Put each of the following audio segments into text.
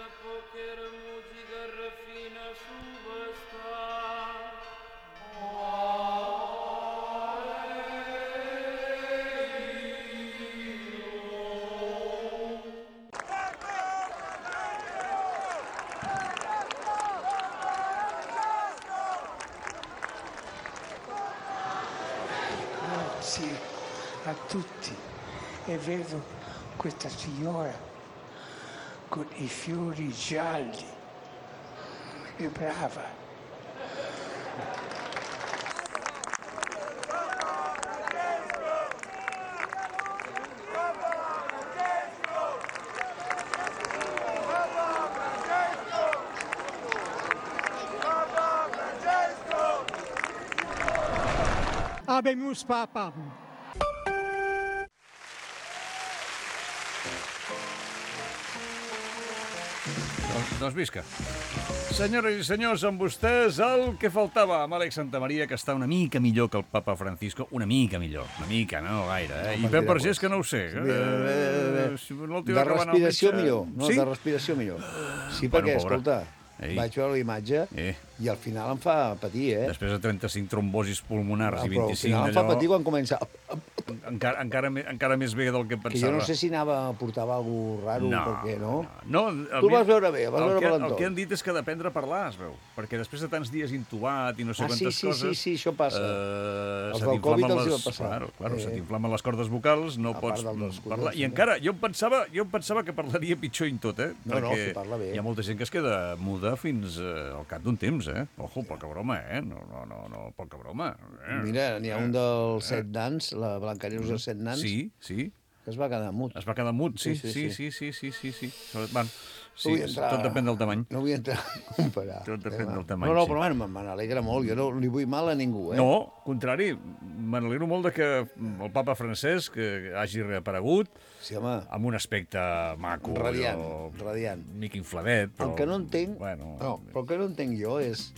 poker música refina subestar. Grazie a tutti e vedo questa signora con i fiori gialli. È brava. Habemus Papam. Doncs visca. Senyores i senyors, amb vostès el que faltava, amb Àlex Santamaria, que està una mica millor que el papa Francisco. Una mica millor. Una mica, no gaire. I Pep Vergés, que no ho sé. De respiració millor. No, de respiració millor. Sí, perquè, escolta, vaig veure la imatge i al final em fa patir, Després de 35 trombosis pulmonars i 25 d'allò... Però al final em fa patir quan comença... Encara més bé del que pensava. Que jo no sé si portava alguna cosa raro, perquè no... Tu vas veure bé, vas veure valentó. El que han dit és que d'aprendre a parlar, es veu. Perquè després de tants dies intubat i no sé quantes coses... Sí, això passa. Els del Covid els va passar. Claro, se t'inflamen les cordes vocals, no pots parlar. I encara, jo em pensava que parlaria pitjor i tot, No, si parla bé. Hi ha molta gent que es queda muda fins al cap d'un temps, Ojo, poca broma, No, poca broma. Mira, n'hi ha un dels 7 nans, la Blancaneus dels 7 nans, sí. que es va quedar mut. Es va quedar mut, sí. Bueno, sí, tot depèn del tamany. No vull entrar a comparar. Tot depèn del tamany, No, però bueno, me n'alegra molt. Jo no li vull mal a ningú, No, contrari, me n'alegro molt que el papa Francesc hagi reaparegut amb un aspecte maco. Radiant. Mica infladet. El que no entenc... però el que no entenc jo és...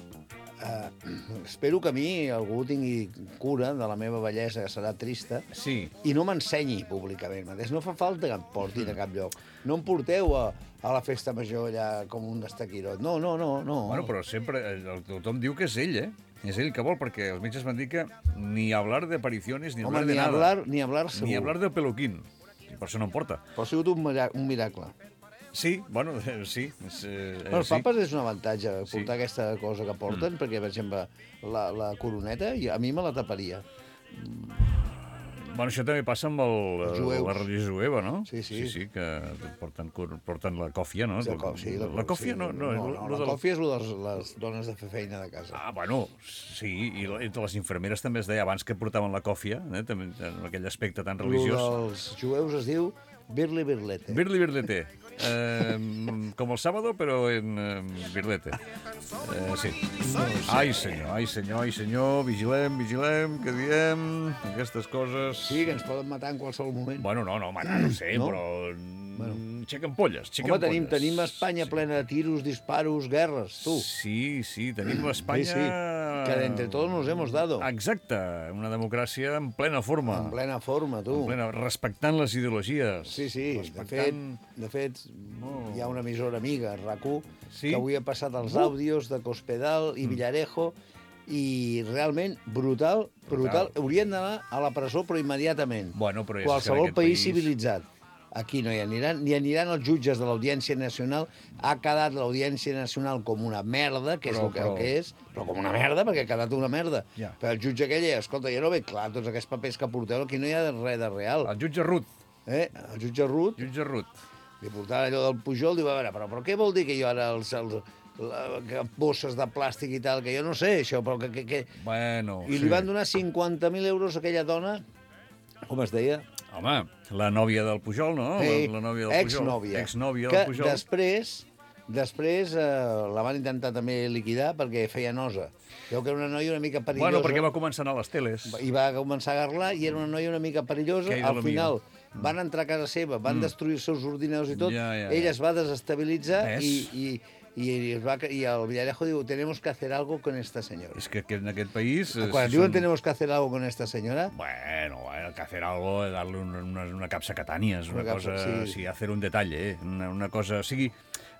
espero que a mi algú tingui cura de la meva bellesa, que serà trista, i no m'ensenyi públicament. No fa falta que em portin a cap lloc. No em porteu a la festa major allà com un destaquirot. No. Bueno, però sempre tothom diu que és ell, És ell que vol, perquè els metges van dir que ni hablar de apariciones, ni hablar de nada. Ni hablar segur. Ni hablar de peluquín. I per això no em porta. Però ha sigut un miracle. Sí, bueno, sí. Els papes és un avantatge portar aquesta cosa que porten, perquè, per exemple, la coroneta, a mi me la taparia. Bueno, això també passa amb la religió jueva, no? Sí, que porten la còfia, no? Sí, la còfia no... La còfia és el de les dones de fer feina de casa. Bueno, sí, i les infermeres també es deia abans que portaven la còfia, també en aquell aspecte tan religiós. El dels jueus es diu Birli Birlete. Birli Birlete. Com el sábado, però en Birlete. Sí. Ai, senyor, vigilem, que diem aquestes coses... Sí, que ens poden matar en qualsevol moment. Bueno, matar no sé, però... Aixequen polles. Home, tenim Espanya plena de tiros, disparos, guerres, tu. Sí, tenim l'Espanya... Que entre todos nos hemos dado. Exacte, una democràcia en plena forma. En plena forma, tu. Respectant les ideologies. Sí, de fet, hi ha una emissora amiga, RAC1, que avui ha passat els àudios de Cospedal i Villarejo, i realment brutal. Haurien d'anar a la presó, però immediatament. Qualsevol país civilitzat. Aquí no hi aniran, ni aniran els jutges de l'Audiència Nacional. Ha quedat l'Audiència Nacional com una merda, que és el que és, però com una merda, perquè ha quedat una merda. Però el jutge aquell, escolta, jo no veig clar tots aquests papers que porteu, aquí no hi ha res de real. El jutge Ruth. El jutge Ruth. Li portava allò del Pujol, diu, a veure, però què vol dir que jo ara bosses de plàstic i tal, que jo no sé això, però que... Bueno, I li van donar 50.000 euros a aquella dona, com es deia? Home, la nòvia del Pujol, no? La nòvia del Pujol. Exnòvia del Pujol. Que després la van intentar també liquidar perquè feia nosa. Veu que era una noia una mica perillosa. Bueno, perquè va començar a anar a les teles. I va començar a garlar i era una noia una mica perillosa. Al final van entrar a casa seva, van destruir els seus ordinadors i tot. Ella es va desestabilitzar i el Villarejo diu, tenemos que hacer algo con esta señora. És que en aquest país... Quan diuen tenemos que hacer algo con esta señora... Bueno, que hacer algo, darle una capsa catànies, una cosa... Sí, hacer un detalle, una cosa... O sigui,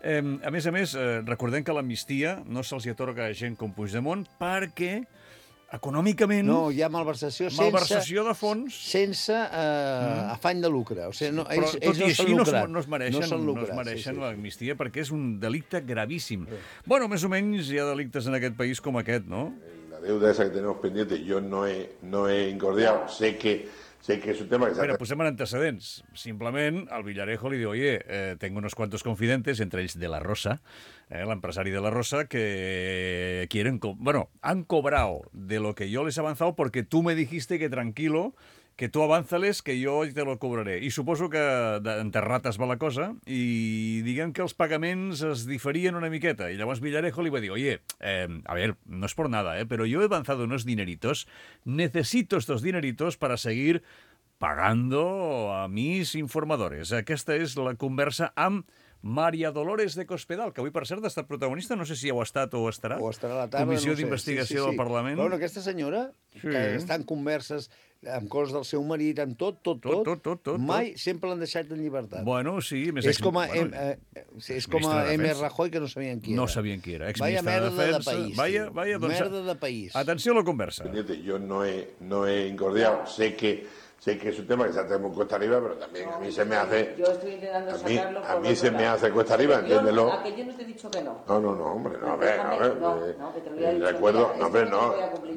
A més, recordem que l'amnistia no se'ls atorga a gent com Puigdemont perquè econòmicament... No, hi ha malversació de fons. Sense afany de lucre. O sigui, Però tot i així no es mereixen sí. l'amnistia perquè és un delicte gravíssim. Bueno, més o menys hi ha delictes en aquest país com aquest, no? La deuda esa que tenemos pendiente, yo no he incordiado, sé que es un tema que... Mira, posem en antecedents. Simplement, al Villarejo li diu, oye, tengo unos cuantos confidentes, entre ells de la Rosa, l'empresari de la Rosa, que quieren... Bueno, han cobrado de lo que yo les he avanzado porque tú me dijiste que tranquilo, que tu avánzales, que jo te lo cobraré. I suposo que entre rates va la cosa, i diguem que els pagaments es diferien una miqueta. I llavors Villarejo li va dir, oye, a ver, no es por nada, pero yo he avanzado unos dineritos, necesito estos dineritos para seguir pagando a mis informadores. Aquesta és la conversa amb Maria Dolores de Cospedal, que avui, per cert, ha estat protagonista, no sé si ho ha estat o estarà. O estarà a la tarda, Comissió d'Investigació del Parlament. Però bueno, aquesta senyora, que està en converses amb coses del seu marit, amb tot, mai sempre l'han deixat en llibertat. Bueno, sí. És com a M. Rajoy, que no sabien qui era. No sabien qui era. Vaya merda de país. Vaya, doncs, merda de país. Atenció a la conversa. Yo no he incordiado, sé que es un tema que se hace muy cuesta arriba, pero también a mí se me hace... Yo estoy intentando sacarlo... A mí se me hace cuesta arriba, entiéndelo. A que yo no te he dicho que no. No, hombre, no, a ver. No, que te lo voy a decir. Recuerdo, no, hombre, no.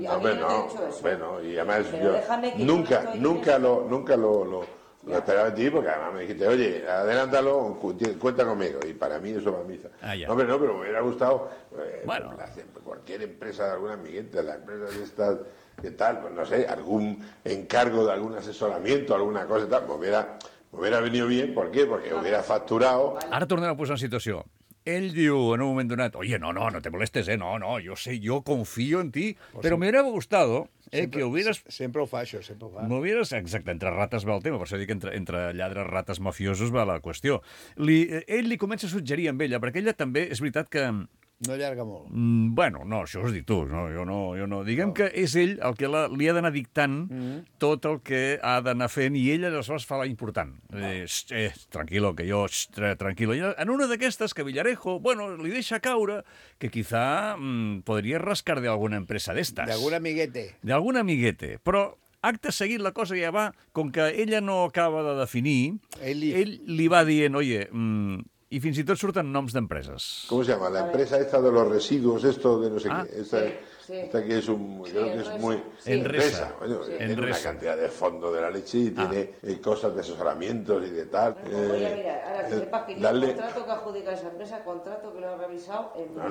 Y además yo nunca lo esperaba de ti, porque además me dijiste, oye, adelántalo, cuenta conmigo. Y para mí eso va a misa. No, hombre, no, pero me hubiera gustado... Bueno. Cualquier empresa de alguna amigueta, la empresa de estas... ¿Qué tal? Pues no sé, algún encargo de algún asesoramiento, alguna cosa y tal, me hubiera venido bien. ¿Por qué? Porque hubiera facturado... Ara tornem a posar en situació. Ell diu en un moment donat, oye, no te molestes, no, yo confío en ti, pero me hubiera gustado que hubieras... Sempre ho fa, això, sempre ho fa. Exacte, entre rates va el tema, per això dic que entre lladres, rates, mafiosos va la qüestió. Ell li comença a suggerir amb ella, perquè ella també, és veritat que... No allarga molt. Bueno, no, això ho has dit tu. No, jo no. Diguem que és ell el que li ha d'anar dictant tot el que ha d'anar fent i ella aleshores fa la important. Tranquilo, que jo... Tranquilo. I en una d'aquestes que Villarejo, bueno, li deixa caure que quizá podria rascar de alguna empresa d'estas. De algun amiguete. Però acte seguit la cosa ja va, com que ella no acaba de definir, ell li va dient, oye... I fins i tot surten noms d'empreses. ¿Cómo se llama? La empresa esta de los residuos, esto de no sé qué. Esta que es creo que es muy... Enresa. Bueno, tiene una cantidad de fondo de la leche y tiene cosas de asesoramientos y de tal. Voy a mirar, ahora que sepas que yo el contrato que adjudica esa empresa, contrato que lo he revisado...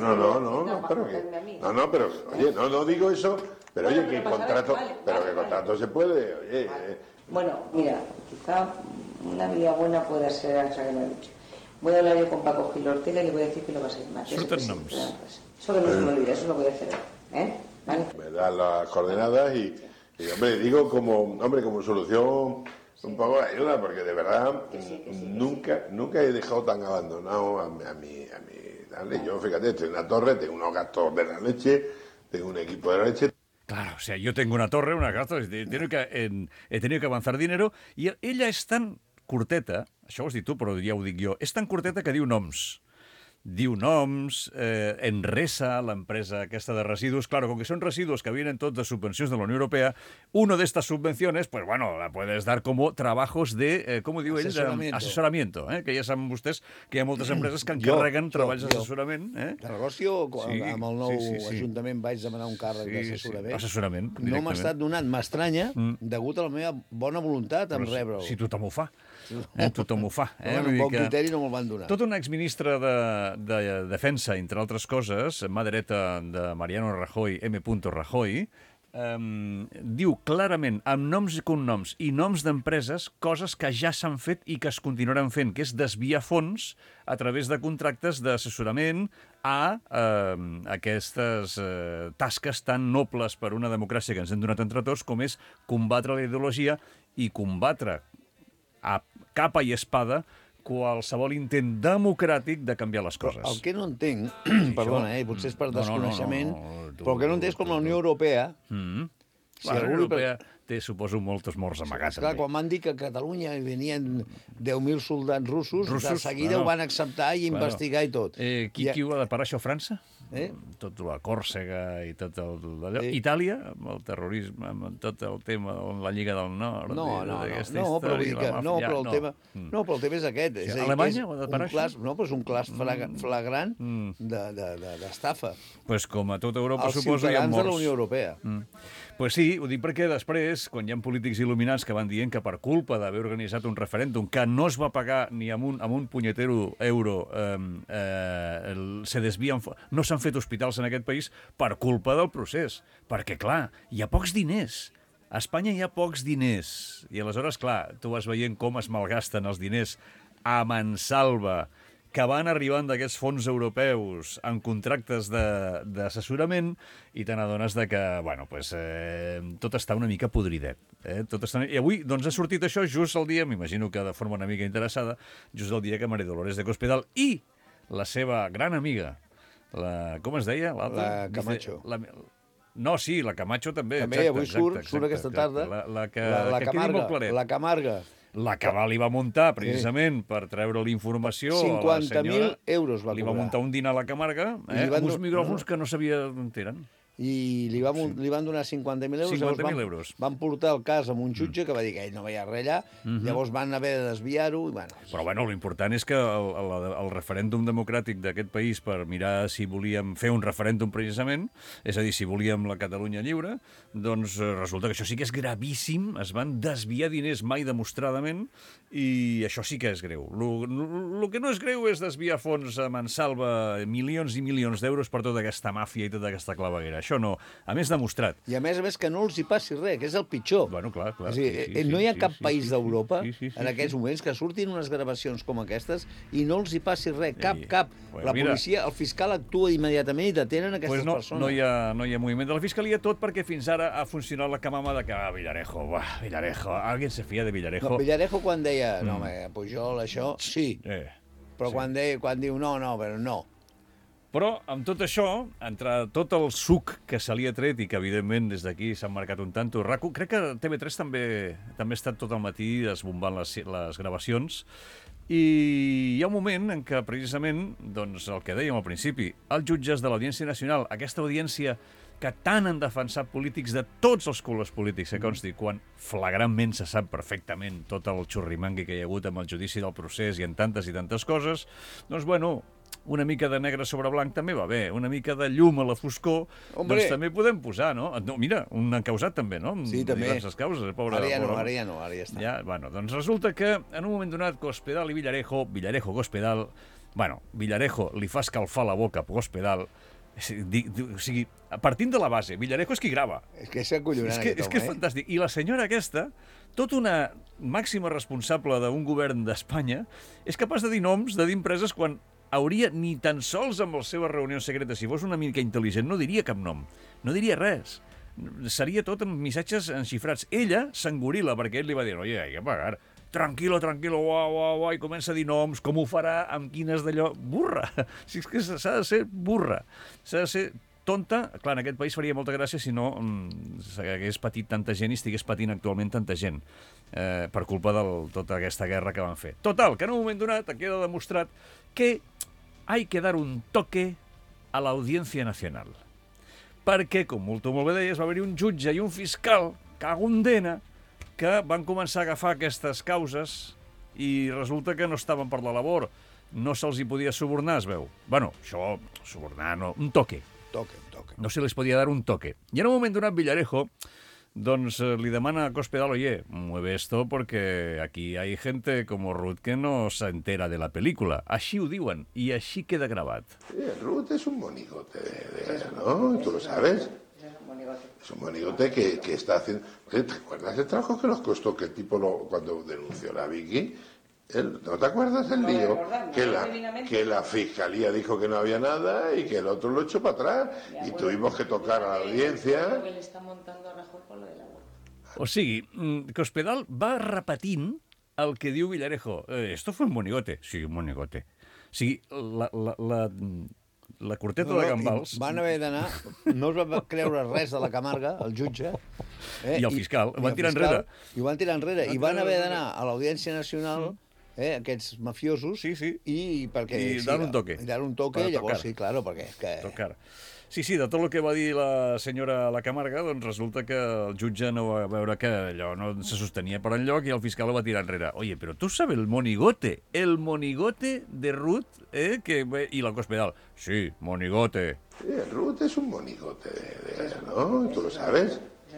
No, pero oye, no digo eso, pero oye, que contrato se puede, oye... Bueno, mira, quizá una vía buena pueda ser esa que me he dicho. Voy a hablar yo con Paco Gil Ortega y le voy a decir que lo va a ser más. Surten noms. Eso que no se me olvide, eso lo voy a hacer. ¿Vale? Me dan las coordenadas y hombre, digo como solución un poco de ayuda, porque de verdad nunca he dejado tan abandonado a mi dale. Yo, fíjate, estoy en una torre, tengo unos gastos de la leche, tengo un equipo de la leche. Claro, o sea, yo tengo una torre, unos gastos, he tenido que avanzar dinero, i ella és tan curteta, això ho has dit tu, però ja ho dic jo, és tan curteta que diu noms. Diu noms, Enresa, l'empresa aquesta de residus. Claro, con que son residuos que vienen todos de subvenciones de la Unión Europea, uno de estas subvenciones, pues bueno, la puedes dar como trabajos de, com ho diu ell? Asesoramiento. Que ja saben vostès que hi ha moltes empreses que encarreguen treballs d'assessorament. De negoci, amb el nou Ajuntament vaig demanar un càrrec d'assessorament. No m'ha estat donat, m'estranya, degut a la meva bona voluntat en rebre-ho. Si tothom ho fa. Tothom ho fa. Amb bon criteri no me'l van donar. Tot un exministre de Defensa, entre altres coses, mà dreta de Mariano Rajoy, M. Rajoy, diu clarament, amb noms i cognoms i noms d'empreses, coses que ja s'han fet i que es continuaran fent, que és desviar fons a través de contractes d'assessorament a aquestes tasques tan nobles per una democràcia que ens hem donat entre tots, com és combatre la ideologia i combatre a capa i espada qualsevol intent democràtic de canviar les coses. El que no entenc, perdona, potser és per desconeixement, però el que no entenc és com la Unió Europea... La Unió Europea té, suposo, moltes morts amagats. Clar, quan van dir que a Catalunya hi venien 10.000 soldats russos, de seguida ho van acceptar i investigar i tot. Qui ho ha de parar, això, França? Tot la Còrsega i tot allò. Itàlia, amb el terrorisme, amb tot el tema de la Lliga del Nord. Però el tema és aquest. Alemanya ho ha de parar, això? No, però és un cas flagrant d'estafa. Pues com a tota Europa, suposo, hi ha morts. Els ciutadans de la Unió Europea. Pues sí, ho dic perquè després, quan hi ha polítics il·luminats que van dient que per culpa d'haver organitzat un referèndum que no es va pagar ni amb un punyetero euro, se desvien, no s'han fet hospitals en aquest país per culpa del procés. Perquè, clar, hi ha pocs diners. A Espanya hi ha pocs diners. I aleshores, clar, tu vas veient com es malgasten els diners a mansalva, que van arribant d'aquests fons europeus en contractes d'assessorament i te n'adones que, bueno, pues, tot està una mica podridet. I avui doncs, ha sortit això just el dia, m'imagino que de forma una mica interessada, just el dia que María Dolores de Cospedal i la seva gran amiga, com es deia? La Camacho. No, sí, la Camacho també. També, avui surt aquesta tarda. La Camarga. La que li va muntar, precisament, per treure-li informació 50.000 euros va cobrar. Li va muntar un dinar a la Camarga, amb uns micròfons que no sabia on eren. I li van donar 50.000 euros. 50.000 euros. Van portar el cas amb un jutge que va dir que ell no veia res allà, llavors van haver de desviar-ho. Però, bueno, l'important és que el referèndum democràtic d'aquest país per mirar si volíem fer un referèndum precisament, és a dir, si volíem la Catalunya lliure, doncs resulta que això sí que és gravíssim, es van desviar diners mai demostradament, i això sí que és greu. El que no és greu és desviar fons a mansalva, milions i milions d'euros per tota aquesta màfia i tota aquesta claveguera. Això no. A més, demostrat. I a més que no els hi passi res, que és el pitjor. Bueno, clar. És a dir, no hi ha cap país d'Europa en aquests moments que surtin unes gravacions com aquestes i no els hi passi res, cap. La policia, el fiscal actua immediatament i detenen aquestes persones. No hi ha moviment de la fiscalia, tot perquè fins ara ha funcionat la camama de que Villarejo, alguien se fia de Villarejo. Villarejo quan deia, no, Pujol, això, sí. Però quan diu no, però no. Però, amb tot això, entre tot el suc que se li ha tret i que, evidentment, des d'aquí s'han marcat un tanto, crec que TV3 també ha estat tot el matí desbombant les gravacions, i hi ha un moment en què, precisament, doncs, el que dèiem al principi, els jutges de l'Audiència Nacional, aquesta audiència que tant han defensat polítics de tots els colors polítics, que consti, quan flagrantment se sap perfectament tot el xurrimangui que hi ha hagut amb el judici del procés i en tantes i tantes coses, doncs, bueno, una mica de negre sobre blanc també va bé, una mica de llum a la foscor, doncs també podem posar, no? Mira, un encausat també, no? Sí, també. Diverses causes. Ara ja està. Ja, bueno, doncs resulta que en un moment donat Cospedal i Villarejo, Cospedal, bueno, Villarejo li fa escalfar la boca a Cospedal, o sigui, partint de la base, Villarejo és qui grava. És que és acollonant aquest home, És que és fantàstic. I la senyora aquesta, tota una màxima responsable d'un govern d'Espanya, és capaç de dir noms, de dir empreses, quan hauria ni tan sols amb les seves reunions secretes, si fos una mica intel·ligent, no diria cap nom, no diria res. Seria tot amb missatges enxifrats. Ella s'engorila, perquè ell li va dir, oye, hay que pagar. Tranquilo, guau, i comença a dir noms, com ho farà, amb quines d'allò... Burra! Si és que s'ha de ser burra. S'ha de ser tonta. Clar, en aquest país faria molta gràcia si no s'hagués patit tanta gent i estigués patint actualment tanta gent per culpa de tota aquesta guerra que van fer. Total, que en un moment donat queda demostrat que hay que dar un toque a la Audiencia Nacional. Perquè, com molt bé deies, va haver-hi un jutge i un fiscal, cagondena, que van començar a agafar aquestes causes i resulta que no estaven per la labor. No se'ls hi podia subornar, es veu. Bueno, això, subornar, no, un toque. No se les podia dar un toque. I en un moment donat, Villarejo, doncs li demana a Cospedal, oye, mueve esto porque aquí hay gente como Ruth que no se entera de la película. Així ho diuen, i així queda gravat. Ruth es un monigote, ¿no? ¿Tú lo sabes? Es un monigote que está haciendo... ¿Te acuerdas el trabajo que nos costó que el tipo cuando denunció la Vicky? ¿No te acuerdas del lío? Que la fiscalía dijo que no había nada y que el otro lo echó para atrás. Y tuvimos que tocar a la audiencia. O sigui, Cospedal va repetint el que diu Villarejo. Esto fue un monigote. Sí, un monigote. O sigui, la corteta de Gambals... Van haver d'anar... No es va creure res de la Camarga, el jutge. I el fiscal. Ho van tirar enrere. I ho van tirar enrere. I van haver d'anar a l'Audiència Nacional, aquests mafiosos, i perquè... I dar un toque. I dar un toque, llavors sí, claro, perquè... Tocar. Sí, de tot el que va dir la senyora La Camarga, doncs resulta que el jutge no va veure que allò no se sostenia per enlloc i el fiscal ho va tirar enrere. Oye, pero tú sabes el monigote de Ruth, y la Cospedal. Sí, monigote. Sí, Ruth es un monigote ¿no? ¿Tú lo sabes?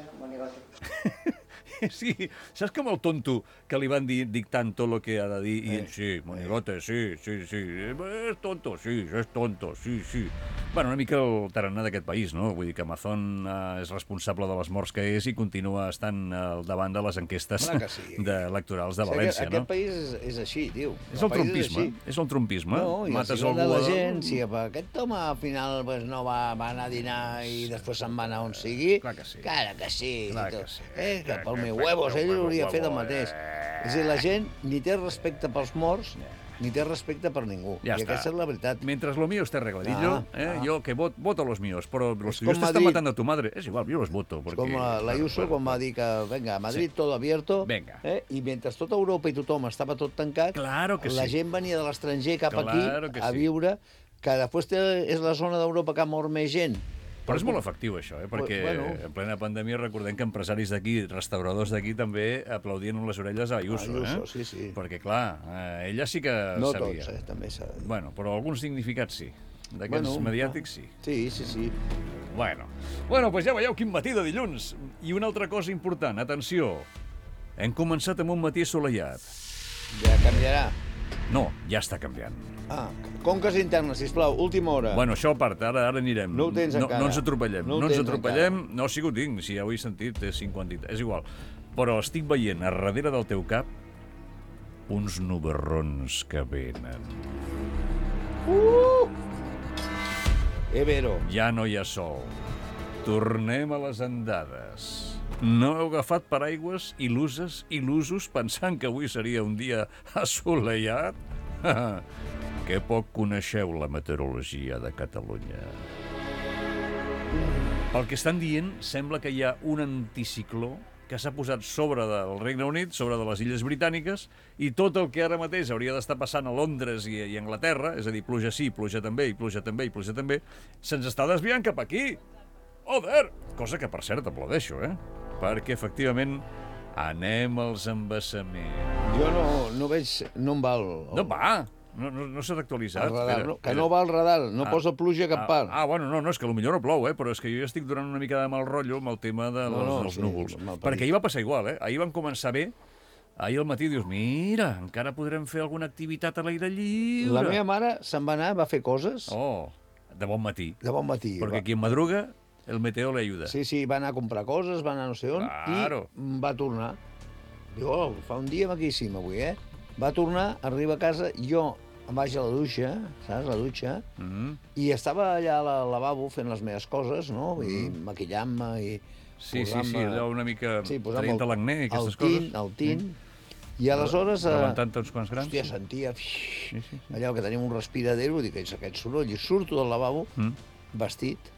Sí, saps com el tonto que li van dictant tot el que ha de dir i ell, sí, monigote, sí, és tonto, sí. Bueno, una mica el tarannà d'aquest país, no? Vull dir que Mazón és responsable de les morts que és i continua estant al davant de les enquestes electorals de València, no? Aquest país és així, tio. És el trompisme. No, i mates algú de la gent, si aquest home al final no va anar a dinar i després se'n va anar on sigui, clar que sí. Que pel meu huevos, ell hauria fet el mateix. És a dir, la gent ni té respecte pels morts, ni té respecte per ningú. Ja I aquesta és la veritat. Mientras lo mío esté arregladillo, yo que voto los míos, pero los tuyos te están matando a tu madre, es igual, yo los voto. És com l'Ayuso quan va dir que, venga, Madrid todo abierto, i mentre tota Europa i tothom estava tot tancat, la gent venia de l'estranger cap aquí a viure, que després és la zona d'Europa que ha mort més gent. Però és molt efectiu, això, perquè en plena pandèmia recordem que empresaris d'aquí, restauradors d'aquí, també aplaudien les orelles a Ayuso. Sí. Perquè, clar, ella sí que sabia. No tots, també sabia. Bueno, però alguns significats sí. D'aquests mediàtics sí. Sí. Bueno, doncs ja veieu quin matí de dilluns. I una altra cosa important, atenció. Hem començat amb un matí assolellat. Ja canviarà. No, ja està canviant. Conques internes, sisplau, última hora. Bueno, això a part, ara anirem. No ho tens encara. No ens atropellem. No, sí que ho tinc, si ja ho he sentit, té 50... És igual. Però estic veient a darrere del teu cap uns nubarrons que venen. Vero. Ja no hi ha sol. Tornem a les andades. No heu agafat paraigües, il·lusos, pensant que avui seria un dia assolellat? Que poc coneixeu la meteorologia de Catalunya. Pel que estan dient, sembla que hi ha un anticicló que s'ha posat sobre del Regne Unit, sobre de les Illes Britàniques, i tot el que ara mateix hauria d'estar passant a Londres i a Anglaterra, és a dir, pluja sí, pluja també, se'ns està desviant cap aquí. Joder! Cosa que, per cert, aplaudeixo, perquè, efectivament, anem als embassaments. Jo no veig... No em val... No va! No s'ha d'actualitzar. Que no va al radar, no posa pluja a cap part. Bueno, no, és que potser no plou, però és que jo ja estic donant una mica de mal rotllo amb el tema dels núvols. Perquè ahir va passar igual, Ahir van començar bé. Ahir al matí dius, mira, encara podrem fer alguna activitat a l'aire lliure. La meva mare se'n va anar, va fer coses. De bon matí. De bon matí. Perquè qui en madruga, el meteo le ayuda. Sí, va anar a comprar coses, va anar no sé on, i va tornar. Diu, fa un dia maquíssim avui, Va tornar, arriba a casa, jo em vaig a la dutxa, saps, la dutxa, i estava allà al lavabo fent les meves coses, no? I maquillant-me i... Sí, allò una mica traient l'acné i aquestes coses. El tint, i aleshores... Levantant-te uns quants grans. Hòstia, sentia... Allò que tenim un respiradero, dic, és aquest soroll, i surto del lavabo, vestit,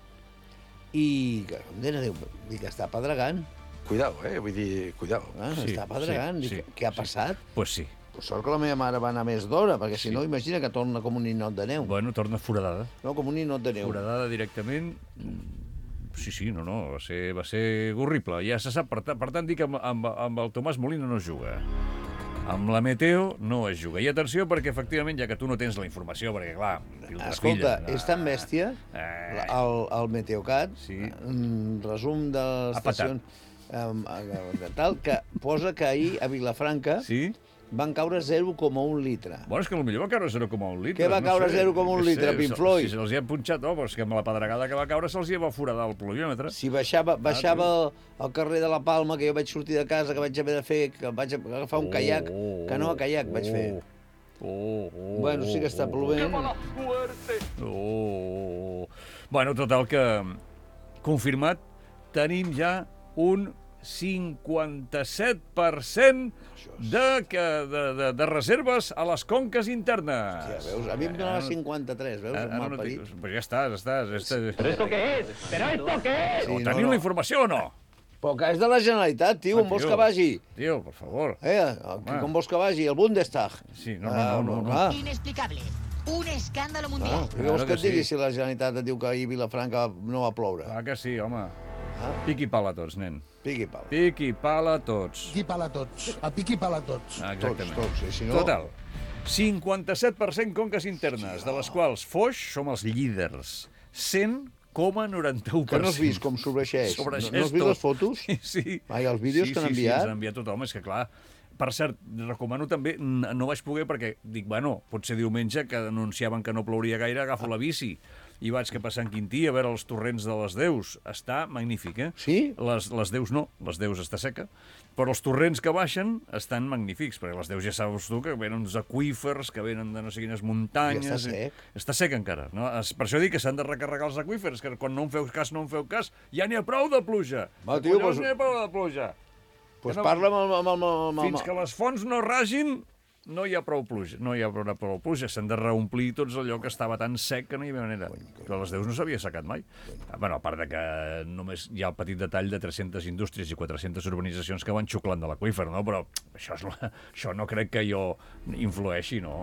i dic, està pedregant. Cuidao, vull dir, cuidao. Està pedregant, dic, què ha passat? Pues sí. Sort que la meva mare va anar més d'hora, perquè si no, imagina que torna com un ninot de neu. Bueno, torna foradada. No, com un ninot de neu. Foradada directament. Sí, no, va ser horrible. Ja se sap, per tant, dic que amb el Tomàs Molina no es juga. Amb la Meteo no es juga. I atenció, perquè efectivament, ja que tu no tens la informació, perquè clar... Escolta, és tan bèstia, el Meteocat, resum de les estacions, tal, que posa que ahir a Vilafranca... van caure 0,1 litre. Bueno, és que potser va caure 0,1 litre. Què va caure 0,1 litre, Pink Floyd? Si se'ls hi ha punxat, però és que amb la pedregada que va caure se'ls hi va foradar el pluviòmetre. Si baixava al carrer de la Palma, que jo vaig sortir de casa, que vaig haver de fer, que vaig agafar un caiac, canoa caiac vaig fer. Bueno, sí que està plovent. Bueno, total que confirmat, tenim ja un 57% de reserves a les conques internes. Ja veus, a mi em donava 53, veus, un mal parit. Pues ja estàs. ¿Pero esto qué es? ¿Pero esto qué es? Sí, Teniu la informació o no? Però que és de la Generalitat, tio, on vols que vagi? Tio, per favor. Com vols que vagi? El Bundestag. Sí, no. Inexplicable. Un escàndalo mundial. Què vols que et digui si la Generalitat et diu que ahir a Vilafranca no va ploure? Clar que sí, home. Piqui pala a tots, nen. Piqui pal. Piqui pala a tots. Piqui pala a tots. A piqui pala a tots. Exactament. Tots, i si no... Total. 57% conques internes, de les quals Foix som els líders. 100,91%. Que no has vist com sobreixeix? No has vist tot. les fotos? Sí. Ai, els vídeos que han enviat? Sí, ens han enviat tothom, és que clar. Per cert, recomano també, no vaig poder perquè dic, bueno, potser diumenge que anunciaven que no plouria gaire, agafo la bici i vaig cap a Sant Quintí a veure els torrents de les Deus. Està magnífic, eh? Sí? Les Deus no, les Deus està seca, però els torrents que baixen estan magnífics, perquè les Deus ja saps tu que venen uns aqüífers, que venen de no sé quines muntanyes... I està sec. Està sec encara, no? Per això dic que s'han de recarregar els aqüífers, que quan no en feu cas, ja n'hi ha prou de pluja. Va, tio, Collons, n'hi ha prou de pluja. Doncs parla amb... Fins que les fonts no ragin, no hi ha prou pluja. No hi ha prou pluja. S'han de reomplir tots allò que estava tan sec que no hi havia manera. Que les Deus no s'havia secat mai. Bueno, a part de que només hi ha el petit detall de 300 indústries i 400 urbanitzacions que van xuclant de l'aqüífer, no? Però això no crec que jo influeixi, no.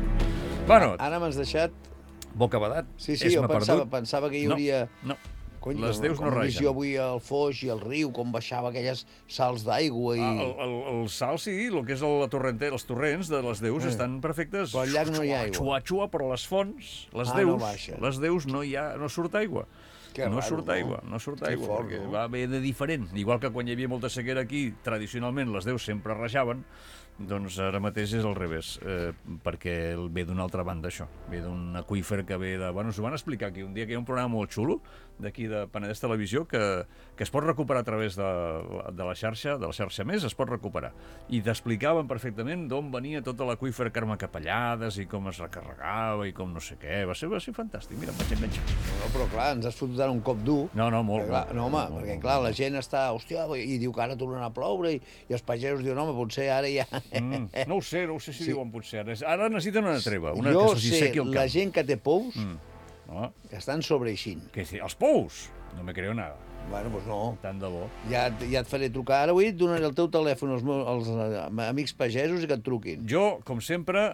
Bueno, Ara m'has deixat... bocabadat. Sí, jo pensava que hi hauria... No. Cony, Les Deus no ragen. Jo avui al Foix i al riu, com baixava aquelles salts d'aigua i... El salt, sí, el que és la torrentera, els torrents de les Deus estan perfectes. Però al llac no hi ha aigua. Xua, però les fonts, les no Deus, baixen. les Deus no surt aigua. No surt aigua, fort, perquè va bé de diferent. Igual que quan hi havia molta sequera aquí, tradicionalment les Deus sempre rajaven, doncs ara mateix és al revés, perquè ve d'una altra banda, això. Ve d'un aqüífer que ve de... Bueno, us ho van explicar aquí un dia, que hi ha un programa molt xulo d'aquí de Penedès Televisió que es pot recuperar a través de la xarxa Més, es pot recuperar. I t'explicaven perfectament d'on venia tot l'aqüífer Carme Capellades i com es recarregava i com no sé què. Va ser fantàstic. Mira, em vaig enganxar. No, però clar, ens has fotut ara un cop dur. No, molt. No, home, perquè clar, la gent està... Hòstia, i diu que ara tornarà a ploure i els pagesos diuen, home, potser ara ja... No ho sé si diuen potser. Ara necessiten una treva, una jo que se'ls sequi el camp. La gent que té pous, que estan sobreixint. Què sí? Els pous? No me creo nada. Bueno, doncs no. Tant de bo. Ja et faré trucar. Ara avui et donaré el teu telèfon als amics pagesos i que et truquin. Jo, com sempre,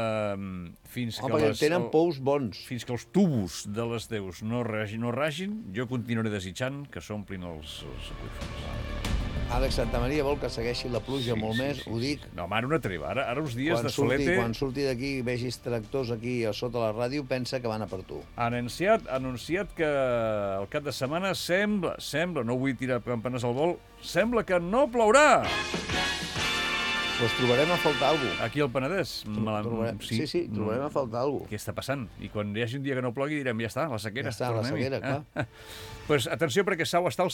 fins que perquè tenen pous bons. Fins que els tubos de les Deus no ragin, jo continuaré desitjant que s'omplin els aqüífers. Àlex Santamaria vol que segueixi la pluja molt més, ho dic. No, home, ara una treva. Ara uns dies de solete... Quan surti d'aquí i vegis tractors aquí a sota la ràdio, pensa que van a per tu. Han anunciat que el cap de setmana sembla, no vull tirar campanes al vol, sembla que no plourà. Doncs trobarem a faltar alguna cosa. Aquí al Penedès. Sí, trobarem a faltar alguna cosa. Què està passant? I quan hi hagi un dia que no plogui direm, ja està, la sequera. Ja està, la sequera, clar. Pues atenció, perquè Sau està al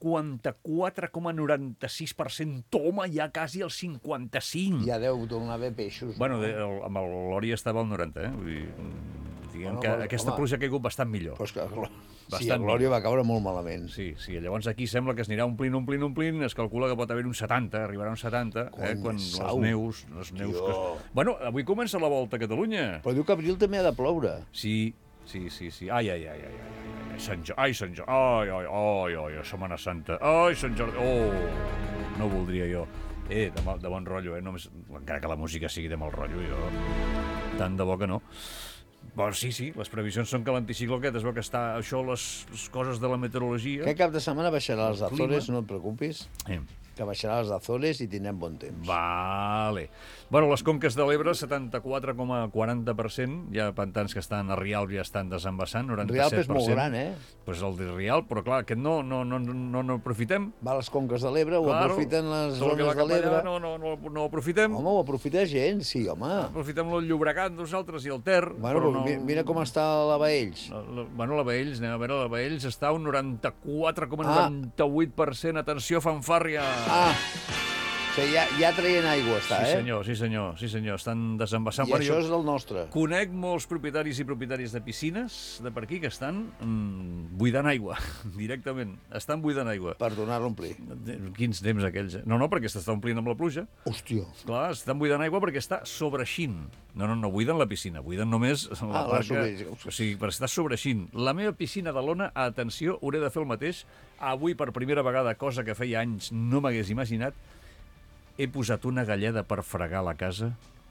54,96%. Toma, ja quasi el 55%. Ja deu tornar a haver peixos. Bueno, amb l'Ori estava al 90, eh? Vull dir, diguem que aquesta pluja ha caigut bastant millor. Però és que sí, el Glòria va caure molt malament. Sí, llavors aquí sembla que es anirà omplint, es calcula que pot haver un 70, arribarà un 70, quan les neus... Bueno, avui comença la Volta a Catalunya. Però diu que abril també ha de ploure. Sí. Ai, Sant Jordi, Setmana Santa, ai, Sant Jordi, no ho voldria jo. De bon rotllo, només, encara que la música sigui de mal rotllo, jo, tant de bo que no. Bueno, sí, les previsions són que l'anticicló aquest es veu que està, això, les coses de la meteorologia... Aquest cap de setmana baixarà als Azores, no et preocupis. Que baixarà als Azores i tindrem bon temps. Vale. Bueno, les conques de l'Ebre, 74,40%. Hi ha pantans que estan a Rialp, ja estan desembassant, 97%. Rialp és molt gran, eh? Pues el de Rialp, però clar, aquest no aprofitem. Va a les conques de l'Ebre, ho aprofiten les zones de l'Ebre. No ho aprofitem. Home, ho aprofita gent, sí, home. Aprofitem el Llobregat, nosaltres, i el Ter. Bueno, mira com està la Baells. Bueno, la Baells, anem a veure, la Baells està un 94,98%. Atenció, fanfàrria. Se sigui, ja traient aigua està, Sí, senyor. Estan desembassant. I això és del nostre. Conec molts propietaris i propietaris de piscines de per aquí que estan buidant aigua, directament. Estan buidant aigua. Per donar-la a omplir. Quins temps aquells. No, perquè s'està omplint amb la pluja. Hòstia. Clar, estan buidant aigua perquè està sobreixint. No buiden la piscina, buiden només la part que... O sigui, perquè està sobreixint. La meva piscina de lona, atenció, hauré de fer el mateix. Avui, per primera vegada, cosa que feia anys no m'hagués imaginat, he posat una galleda per fregar la casa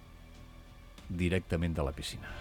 directament de la piscina.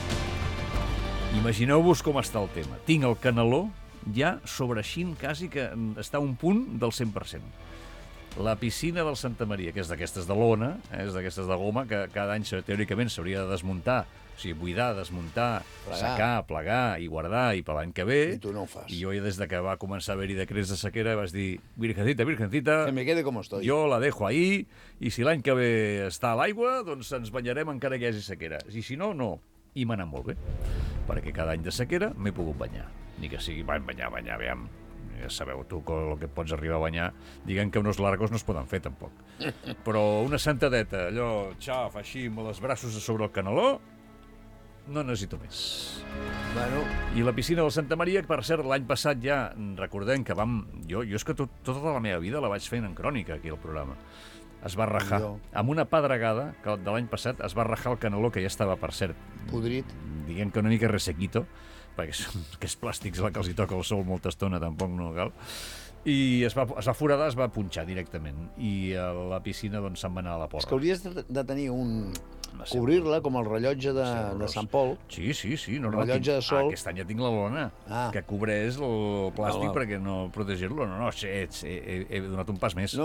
Imagineu-vos com està el tema. Tinc el canaló ja sobreixint quasi que està a un punt del 100%. La piscina del Santa Maria, que és d'aquestes de lona, és d'aquestes de goma, que cada any teòricament s'hauria de desmuntar, o sigui, buidar, desmuntar, secar, plegar i guardar, i per l'any que ve... I tu no ho fas. I jo, des de que va començar a haver-hi decrets de sequera, vas dir, Virgencita, que me quede como estoy. Jo la dejo ahí, i si l'any que ve està a l'aigua, doncs ens banyarem encara que hi hagi sequera. I si no, no. I m'ha anat molt bé, perquè cada any de sequera m'he pogut banyar. Ni que sigui banyar, aviam. Ja sabeu tu el que pots arribar a banyar. Diguem que uns largos no es poden fer, tampoc. Però una santadeta, allò, xaf, així, amb els braços a sobre el canaló, no necessito més. Bueno. I la piscina del Santa Maria, per cert, l'any passat ja, recordem que vam... Jo és que tota la meva vida la vaig fent en crònica, aquí, al programa. Es va rajar. Amb una pedregada, que de l'any passat, es va rajar el canaló, que ja estava, per cert... Podrit. Diguem que una mica ressequito, perquè aquests plàstics la que els hi toca el sol molta estona tampoc no cal, i es va foradar, es va punxar directament, i la piscina doncs se'n va anar a la porra. És que hauries de tenir cobrir-la com el rellotge de Sant Pol. Sí. No, rellotge de sol. Aquest any ja tinc la lona, que cobreix el plàstic perquè no protegir-lo. No, he donat un pas més. No,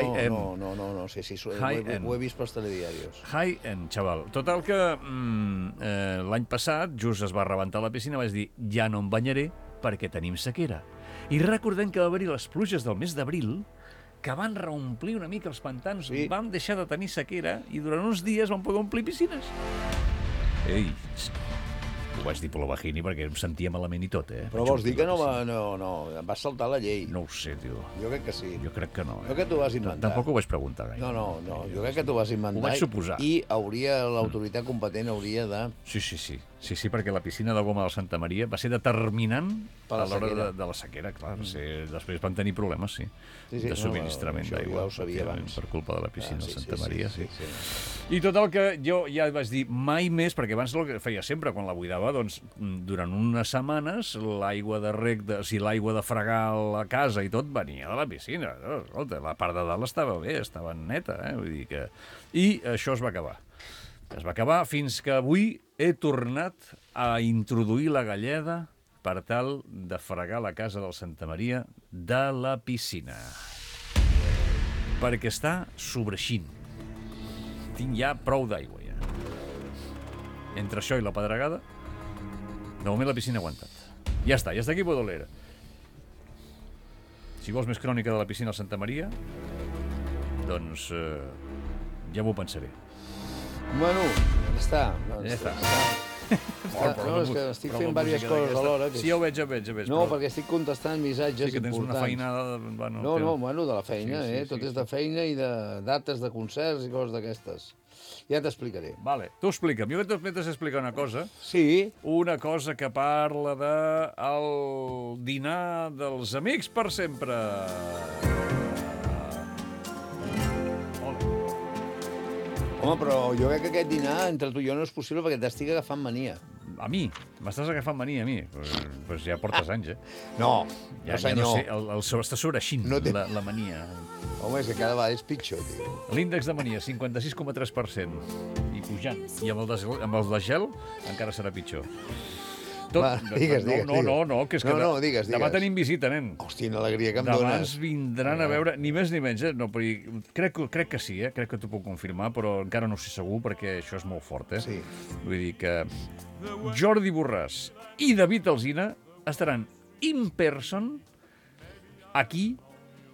sí, ho he vist pels telediarios. High-end, xaval. Total que l'any passat, just es va rebentar la piscina, vaig dir, ja no em banyaré perquè tenim sequera. I recordem que va haver-hi les pluges del mes d'abril, que van reomplir una mica els pantans, vam deixar de tenir sequera i durant uns dies vam poder omplir piscines. Ei, ho vaig dir per la Bajini perquè em sentia malament i tot, Però vols dir que no va saltar la llei? No ho sé, tio. Jo crec que sí. Jo crec que no. Jo crec que t'ho vas inventar. Tampoc ho vaig preguntar gaire. No, jo crec que t'ho vas inventar. Ho vaig suposar. I l'autoritat competent hauria de... Sí, perquè la piscina de goma del Santa Maria va ser determinant a l'hora de la sequera, clar. Després van tenir problemes, de subministrament d'aigua. Ja ho sabia abans. Per culpa de la piscina del Santa Maria, sí. I total que jo ja vaig dir mai més, perquè abans el que feia sempre quan la buidava, doncs durant unes setmanes l'aigua de rec, l'aigua de fregar la casa i tot venia de la piscina. Escolta, la part de dalt estava bé, estava neta, vull dir que... I això es va acabar. Es va acabar fins que avui he tornat a introduir la galleda per tal de fregar la casa del Santa Maria de la piscina. Perquè està sobreixint. Tinc ja prou d'aigua, ja. Entre això i la pedregada, de moment la piscina ha aguantat. Ja està aquí Bodolera. Si vols més crònica de la piscina al Santa Maria, doncs ja m'ho pensaré. Bueno, ja està. Ja està. No, és que estic fent diverses coses alhora. Sí, ja ho veig. No, perquè estic contestant missatges importants. Sí, que tens una feinada... No, de la feina, tot és de feina i de dates de concerts i coses d'aquestes. Ja t'explicaré. Vale, tu explica'm. Jo també t'has d'explicar una cosa. Sí. Una cosa que parla del dinar dels amics per sempre. Home, però jo crec que aquest dinar entre tu i jo no és possible perquè t'estic agafant mania. A mi? M'estàs agafant mania a mi? Pues ja portes anys, No, ja senyor. Ja no sé, està sobreixint la mania. Home, és que cada vegada és pitjor, tio. L'índex de mania, 56,3%. I pujant. I amb el de gel encara serà pitjor. Digues. No, que és que digues. Demà tenim visita, nen. Hòstia, una alegria que em dones. Demà ens vindran a veure, ni més ni menys, No, crec que sí, crec que t'ho puc confirmar, però encara no sé segur, perquè això és molt fort, Sí. Vull dir que Jordi Borràs i David Alsina estaran in person aquí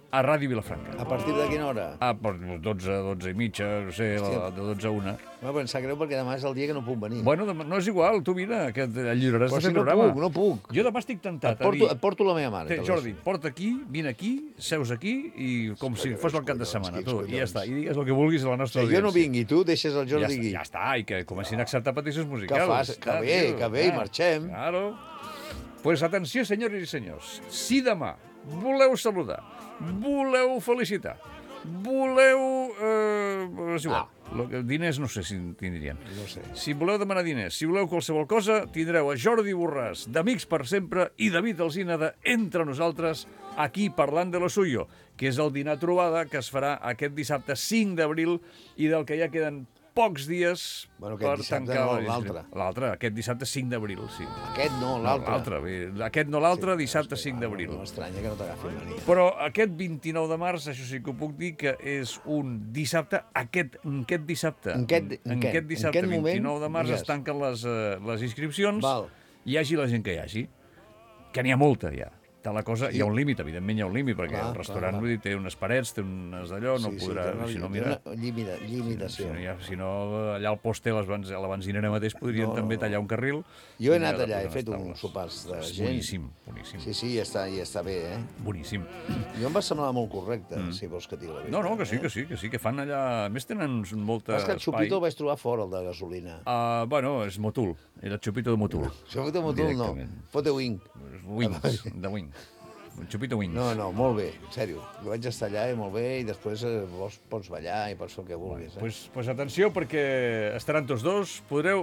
a Ràdio Vilafranca. A partir de quina hora? Per 12 i mitja, no sé, de 12 a 1. No, però em sap greu perquè demà és el dia que no puc venir. Bueno, no és igual, tu vine, que et lliuraràs de fer no programa. no puc. Jo demà estic tentat Et porto la meva mare. Jordi, porta aquí, vine aquí, seus aquí, i com si fos el cap de setmana, tu, i ja està. I digues el que vulguis a la nostra audiència. Jo no vingui, tu deixes el Jordi aquí. Ja està, i que comencin a acceptar peticions musicals. Que fas? Que bé, i marxem. Claro. Pues atenció, senyores i senyors, si demà voleu saludar, voleu felicitar, voleu... és igual, diners no sé si en tindrien. No sé. Si voleu demanar diners, si voleu qualsevol cosa, tindreu a Jordi Borràs, d'Amics per Sempre, i David Alsina de Entre Nosaltres, aquí parlant de lo suyo, que és el dinar trobada que es farà aquest dissabte 5 d'abril i del que ja queden pocs dies per tancar l'altre. L'altre, aquest dissabte 5 d'abril, sí. Aquest no, l'altre. Aquest no, l'altre, dissabte 5 d'abril. No m'estranya que no t'agafi mania. Però aquest 29 de març, això sí que ho puc dir, que és un dissabte, aquest dissabte, en aquest 29 de març, es tanquen les inscripcions, hi hagi la gent que hi hagi, que n'hi ha molta ja. La cosa, hi ha un límit, evidentment hi ha un límit, perquè el restaurant vull dir, té unes parets, té unes d'allò, no podrà... Si no, mira, limitació. Si no, allà al poste, a la benzinera mateix, podrien també tallar un carril. Jo he anat allà, he fet uns sopars de gent. Boníssim, boníssim. Sí, i està bé, eh? Boníssim. Jo em va semblar molt correcte, si vols que digui la veritat. No, que sí, que fan allà... A més, tenen molta espai. És que el Chupito el vaig trobar fora, el de gasolina. Bueno, és Motul, era Chupito de Motul. Chupito de Motul no, Fote Wing. Wings, de Wing. Un Chupito Wings. No, molt bé, en sèrio. Jo vaig estar allà i molt bé, i després pots ballar i pots fer el que vulguis. Pues atenció, perquè estaran tots dos. Podreu,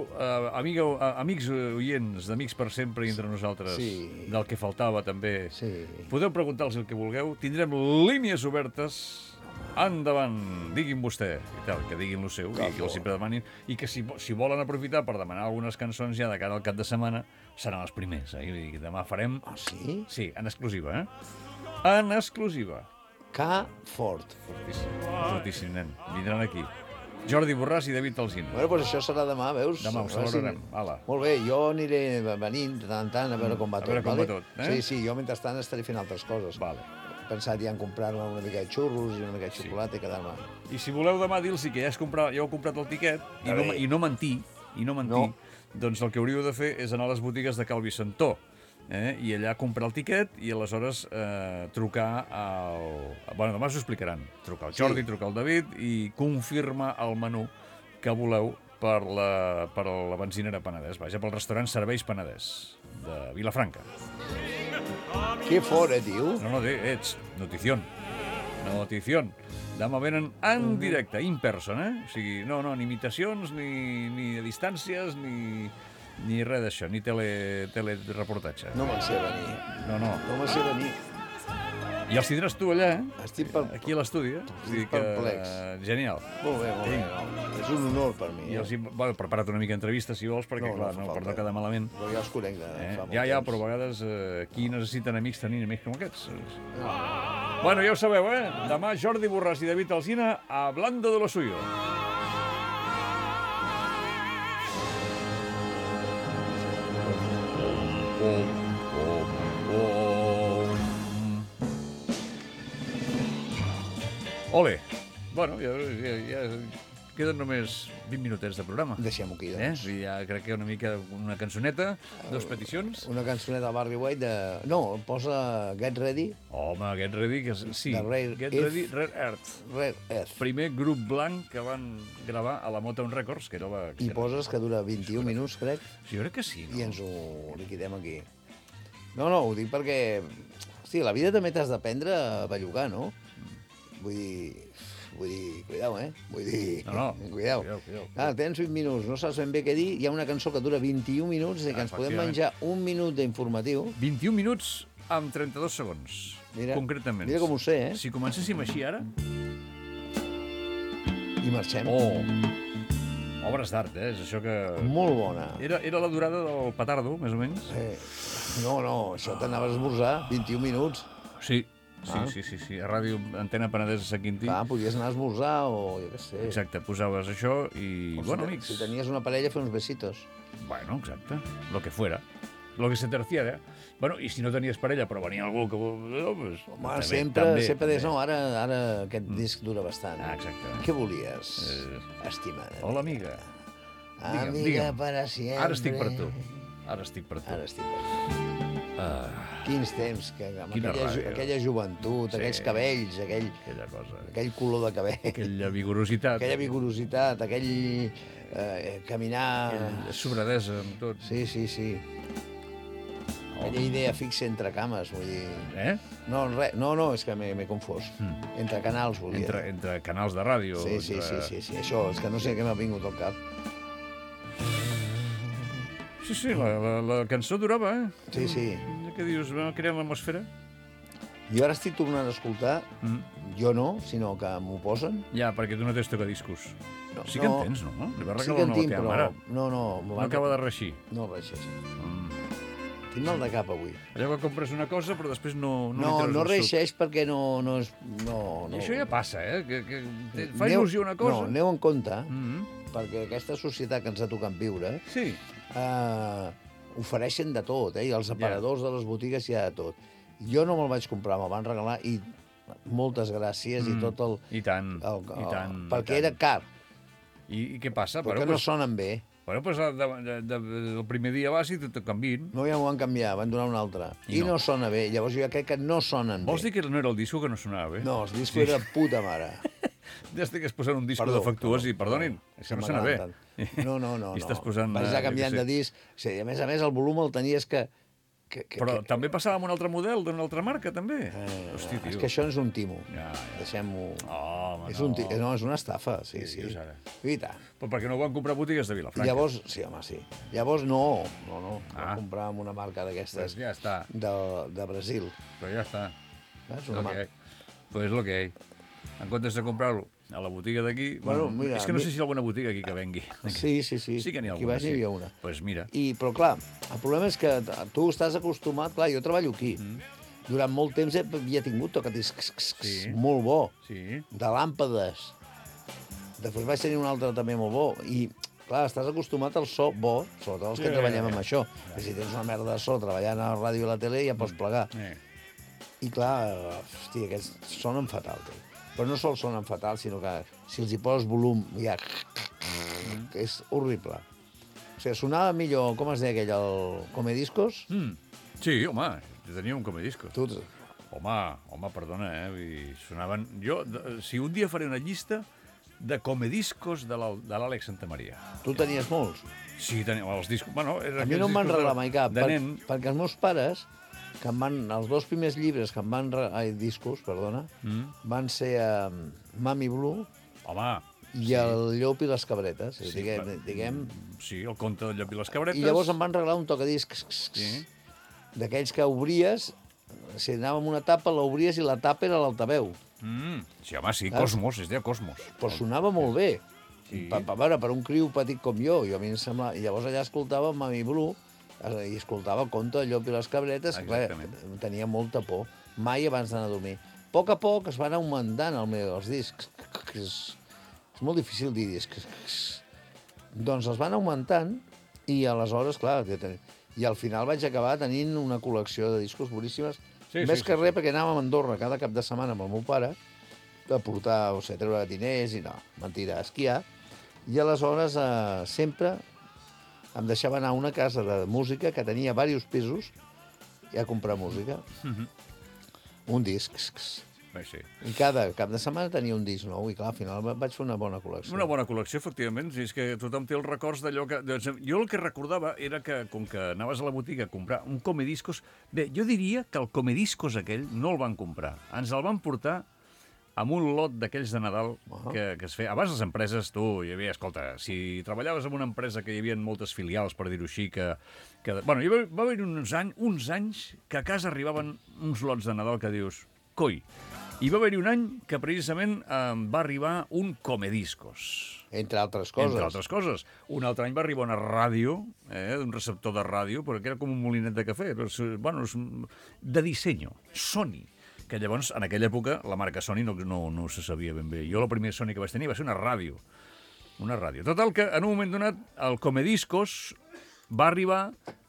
amics oients d'Amics per Sempre i Entre Nosaltres, del que faltava també, podeu preguntar-los el que vulgueu. Tindrem línies obertes. Endavant, diguin vostè, i tal, que diguin lo seu, i que els sempre demanin, i que si volen aprofitar per demanar algunes cançons ja de cara al cap de setmana, seran els primers, i demà farem... Ah, sí? Sí, en exclusiva, En exclusiva. Fort. Fortíssim, nen. Vindran aquí. Jordi Borràs i David Alsina. Bueno, doncs això serà demà, veus? Demà ho celebrarem. Molt bé, jo aniré venint de tant en tant a veure com va tot. A veure com va tot, Sí, jo mentrestant estaré fent altres coses. Vale. He pensat ja en comprar-me una mica de xurros i una mica de xocolata i quedar-me... I si voleu demà dir-los que ja heu comprat el tiquet i no mentir, doncs el que hauríeu de fer és anar a les botigues de Cal Vicentó i allà comprar el tiquet i aleshores trucar al... Bueno, demà s'ho explicaran. Trucar al Jordi, trucar al David i confirmar el menú que voleu per la benzinera Penedès. Vaja, pel restaurant Serveis Penedès de Vilafranca. Que fora, tio. No, ets notición. Demà venen en directe, in person, O sigui, no, ni imitacions, ni a distàncies, ni res d'això, ni telereportatge. No me'n sé venir. No me'n sé venir. I els tindràs tu allà, aquí a l'estudi, Estic perplex. Genial. Molt bé. És un honor per mi. I els he prepara't una mica d'entrevista, si vols, perquè, clar, per no quedar malament. Però ja els conec de fa molt temps. Però a vegades qui necessiten amics tenir amics com aquests? Bueno, ja ho sabeu, Demà Jordi Borràs i David Alsina hablando de lo suyo. Ole! Bueno, ja queden només 20 minutets de programa. Deixem-ho aquí, doncs. I ja crec que una cançoneta, dos peticions. Una cançoneta de Barry White de... No, posa Get Ready. Home, Get Ready, que sí. Get Ready, Rare Earth. Primer grup blanc que van gravar a la Motown Records, que era la... I poses que dura 21 minuts, crec. Sí, jo crec que sí, no? I ens ho liquidem aquí. No, ho dic perquè... Hosti, la vida també t'has d'aprendre a bellugar, no? Vull dir, cuidao, cuidao. Tens 20 minuts, no saps ben bé què dir, hi ha una cançó que dura 21 minuts i que ens podem menjar un minut d'informatiu. 21 minuts amb 32 segons, concretament. Mira com ho sé, Si comencéssim així ara... I marxem. Obres d'art, és això que... Molt bona. Era la durada del petardo, més o menys? No, això t'anaves a esmorzar, 21 minuts. Sí, a Ràdio Antena Penedès a Sant Quintí. Podies anar a esmorzar o jo què sé. Exacte, posaves això i... Bueno, amics... Si tenies una parella, fer uns besitos. Bueno, exacte, lo que fuera. lo que se terciara. Bueno, i si no tenies parella, però venia algú que... Pues, home, sempre deies, no, ara aquest disc dura bastant. Exacte. Què volies, estimada? Hola, amiga. Amiga para siempre. Ara estic per tu. Ara estic per tu. Quins temps, aquella joventut, aquells cabells, aquell color de cabell. Aquella vigorositat. Aquell caminar... Aquella sobradesa amb tot. Sí. Aquella idea fixa entre cames, vull dir... No, és que m'he confós. Entre canals, volia dir. Entre canals de ràdio. Sí, això, és que no sé què m'ha vingut al cap. Sí, la cançó durava, Sí. Què dius, va crear l'atmosfera? Jo ara estic tornant a escoltar, jo no, sinó que m'ho posen. Ja, perquè tu no tens tocadiscos. Sí que en tens, no? Li vas Sí regalar que en una a tinc, la teva però... mare. No. No acaba de reixir. No reixeix. Tinc mal de cap avui. Allò que compres una cosa, però després no No reixeix perquè no és... I això ja passa, que fa il·lusió una cosa. No, aneu en compte, perquè aquesta societat que ens ha tocat viure... Sí. Ofereixen de tot, i els aparadors de les botigues hi ha de tot. Jo no me'l vaig comprar, me'l van regalar i moltes gràcies i tot el... I tant. Perquè era car. I què passa? Perquè no sonen bé. Bueno, doncs el primer dia vas i te canvien. No, ja m'ho van canviar, van donar un altre. I no sona bé, llavors jo crec que no sonen bé. Vols dir que no era el disco que no sonava bé? No, el disco era puta mare. Ja estigués posant un disco defectuós i, perdonin, això no sona bé. No. I estàs posant... Vaig anar canviant de disc. A més, el volum el tenies que... Però també passava amb un altre model d'una altra marca, també? Hosti, tio. És que això és un timo. Deixem-ho... No, és una estafa, sí. I tant. Però per què no ho van comprar a botigues de Vilafranca? Llavors, sí, home, sí. Llavors no. Van comprar amb una marca d'aquestes de Brasil. Però ja està. És una marca. Pues lo que hay. En comptes de comprar-lo a la botiga d'aquí... Bueno, mira, és que no sé si hi ha alguna botiga aquí que vengui. Sí. Sí que n'hi ha alguna. Aquí baix hi havia una. Pues mira. Però clar, el problema és que tu estàs acostumat... Clar, jo treballo aquí. Durant molt temps havia tingut tocadiscs molt bo. De làmpades. Després vaig tenir un altre també molt bo. I, clar, estàs acostumat al so bo, sobretot els que treballem amb això. Si tens una merda de so treballant a la ràdio i a la tele ja pots plegar. I clar, hòstia, aquests sonen fatal. Però no sols sonen fatal, sinó que si els hi poses volum ja... És horrible. O sigui, sonava millor, com es deia aquell, el Comediscos? Sí, home, jo tenia un Comediscos. Tu... Home, perdona, sonaven... Jo, si un dia faré una llista de Comediscos de l'Àlex Santamaria. Tu tenies molts? Sí, tenia els discos... Bueno, a mi no em van regalar mai cap, perquè els meus pares... que els dos primers llibres que em van... discos, perdona, van ser Mami Blue i el Llop i les Cabretes, diguem... Sí, el conte del Llop i les Cabretes. I llavors em van regalar un tocadiscs d'aquells que obries, si anava amb una tapa, l'obries i la tapa era l'altaveu. Sí, home, sí, Cosmos, es deia Cosmos. Però sonava molt bé. Per un criu petit com jo, a mi em sembla... I llavors allà escoltava Mami Blue, i escoltava el conte del Llop i les Cabretes, que tenia molta por, mai abans d'anar a dormir. A poc es van augmentant els discs. És molt difícil dir discs. Doncs els van augmentant i aleshores, clar, i al final vaig acabar tenint una col·lecció de discos boníssimes, més que res perquè anàvem a Andorra cada cap de setmana amb el meu pare a portar, o sigui, a treure diners i no, mentida, a esquiar, i aleshores sempre em deixava anar a una casa de música que tenia diversos pisos i a comprar música. Un disc. I cada cap de setmana tenia un disc nou i, clar, al final vaig fer una bona col·lecció. Una bona col·lecció, efectivament. És que tothom té els records d'allò que... Jo el que recordava era que, com que anaves a la botiga a comprar un Comediscos... Bé, jo diria que el Comediscos aquell no el van comprar. Ens el van portar amb un lot d'aquells de Nadal que es feia. Abans les empreses, tu, hi havia, escolta, si treballaves en una empresa que hi havia moltes filials, per dir-ho així, bueno, va haver uns anys que a casa arribaven uns lots de Nadal que dius, coi. I va haver-hi un any que precisament va arribar un Comediscos. Entre altres coses. Un altre any va arribar una ràdio, un receptor de ràdio, perquè era com un molinet de cafè, bueno, de disseny, Sony. Que llavors, en aquella època, la marca Sony no se sabia ben bé. Jo la primera Sony que vaig tenir va ser una ràdio. Total, que en un moment donat, el Comediscos va arribar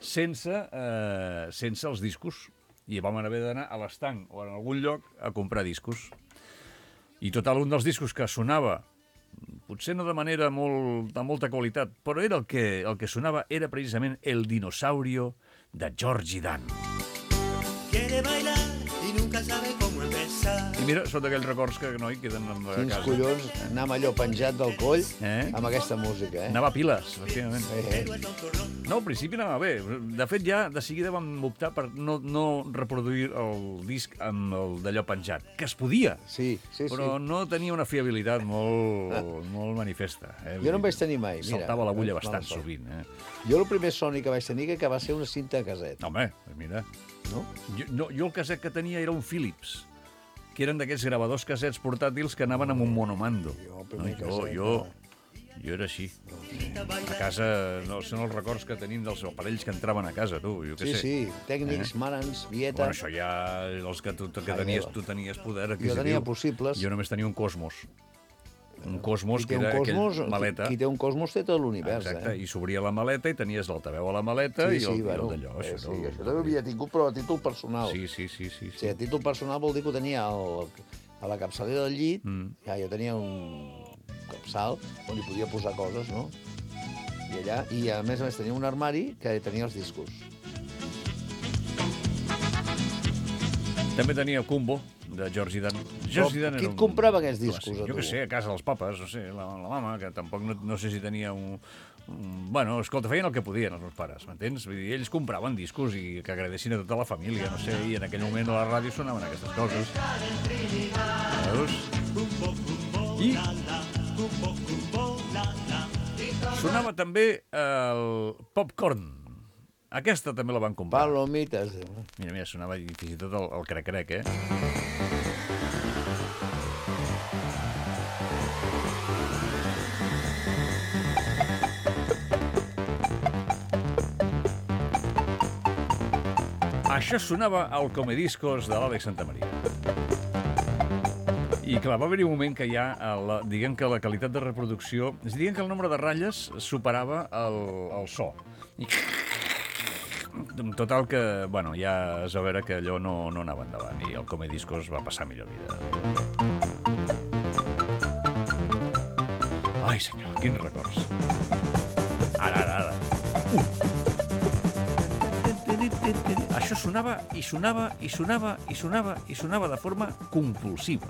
sense els discos. I vam haver d'anar a l'estanc o en algun lloc a comprar discos. I total, un dels discos que sonava, potser no de manera de molta qualitat, però era el que sonava era precisament El dinosaurio de Georgie Dan. Quiere bailar y nunca sabe cómo empezar. I mira, són d'aquells records que no hi queden a casa. Quins collons, anar amb allò penjat del coll amb aquesta música, Anava a piles, efectivament. No, al principi anava bé. De fet, ja de seguida vam optar per no reproduir el disc amb el d'allò penjat, que es podia, però no tenia una fiabilitat molt manifesta. Jo no en vaig tenir mai, mira. Saltava l'agulla bastant sovint. Jo el primer Sony que vaig tenir que va ser una cinta de caset. Home, mira. Jo el caset que tenia era un Philips, que eren d'aquests gravadors casets portàtils que anaven amb un monomando. Jo era així. A casa, són els records que tenim dels aparells que entraven a casa, tu, jo què sé. Sí, tècnics, Marantz, Vieta... Bueno, això ja, els que tu tenies poder adquisitiu. Jo tenia possibles. Jo només tenia un Cosmos. Un Cosmos, que era aquell maleta. Qui té un Cosmos té tot l'univers, Exacte, i s'obria la maleta i tenies l'altaveu a la maleta i el d'allò. Això també havia tingut, però a títol personal. Sí. A títol personal vol dir que ho tenia a la capçalera del llit, jo tenia un capçal on hi podia posar coses, no? I a més tenia un armari que tenia els discos. També tenia Cumbo, de Georgie Dan. Qui et comprava aquests discos, a tu? Jo què sé, a casa dels papes, no sé, la mama, que tampoc no sé si tenia Bueno, escolta, feien el que podien els meus pares, m'entens? Vull dir, ells compraven discos i que agradessin a tota la família, no sé, i en aquell moment a la ràdio sonaven aquestes coses. Veus? I sonava també el Popcorn. Aquesta també la van comprar. Palomites. Mira, sonava fins i tot el crec-crec, Això sonava al Comediscos de l'Àlex Santamaria. I clar, va haver-hi un moment que ja, diguem que la qualitat de reproducció, diguem que el nombre de ratlles superava el so. I total que, bueno, ja es va veure que allò no anava endavant i el Comediscos va passar millor vida. Ai, senyor, quins records. Ara. Això sonava i sonava i sonava i sonava i sonava de forma compulsiva.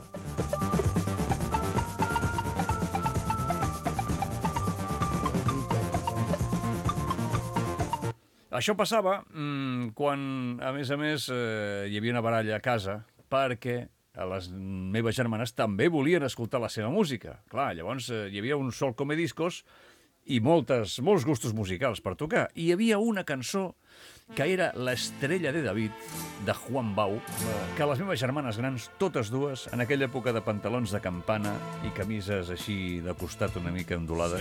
Això passava quan, a més, hi havia una baralla a casa perquè les meves germanes també volien escoltar la seva música. Clar, llavors hi havia un sol Comediscos i molts gustos musicals per tocar. I hi havia una cançó que era l'Estrella de David, de Juan Bau, que les meves germanes grans, totes dues, en aquella època de pantalons de campana i camises així de costat una mica ondulades.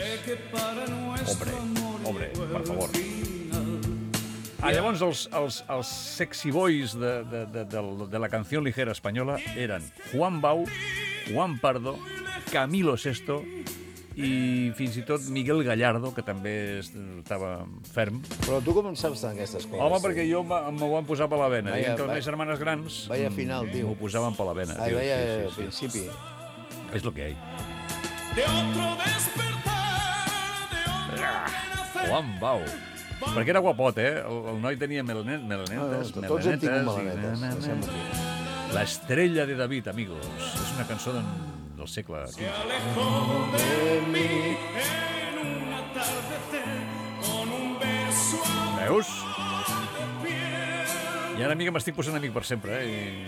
Hombre, per favor. Llavors els sexy boys de la canción ligera espanyola eren Juan Bau, Juan Pardo, Camilo Sesto i fins i tot Miguel Gallardo, que també estava ferm. Però tu com en saps tant aquestes coses? Home, perquè jo m'ho van posar per la vena. Dient que les meves germanes grans m'ho posaven per la vena. Vaya al principi. És lo que hay. Juan Bau. Perquè era guapot, El noi tenia melanetes. Tots hem tingut melanetes. L'Estrella de David, amigos. És una cançó del segle XV. Veus? I ara, amiga, m'estic posant amic per sempre,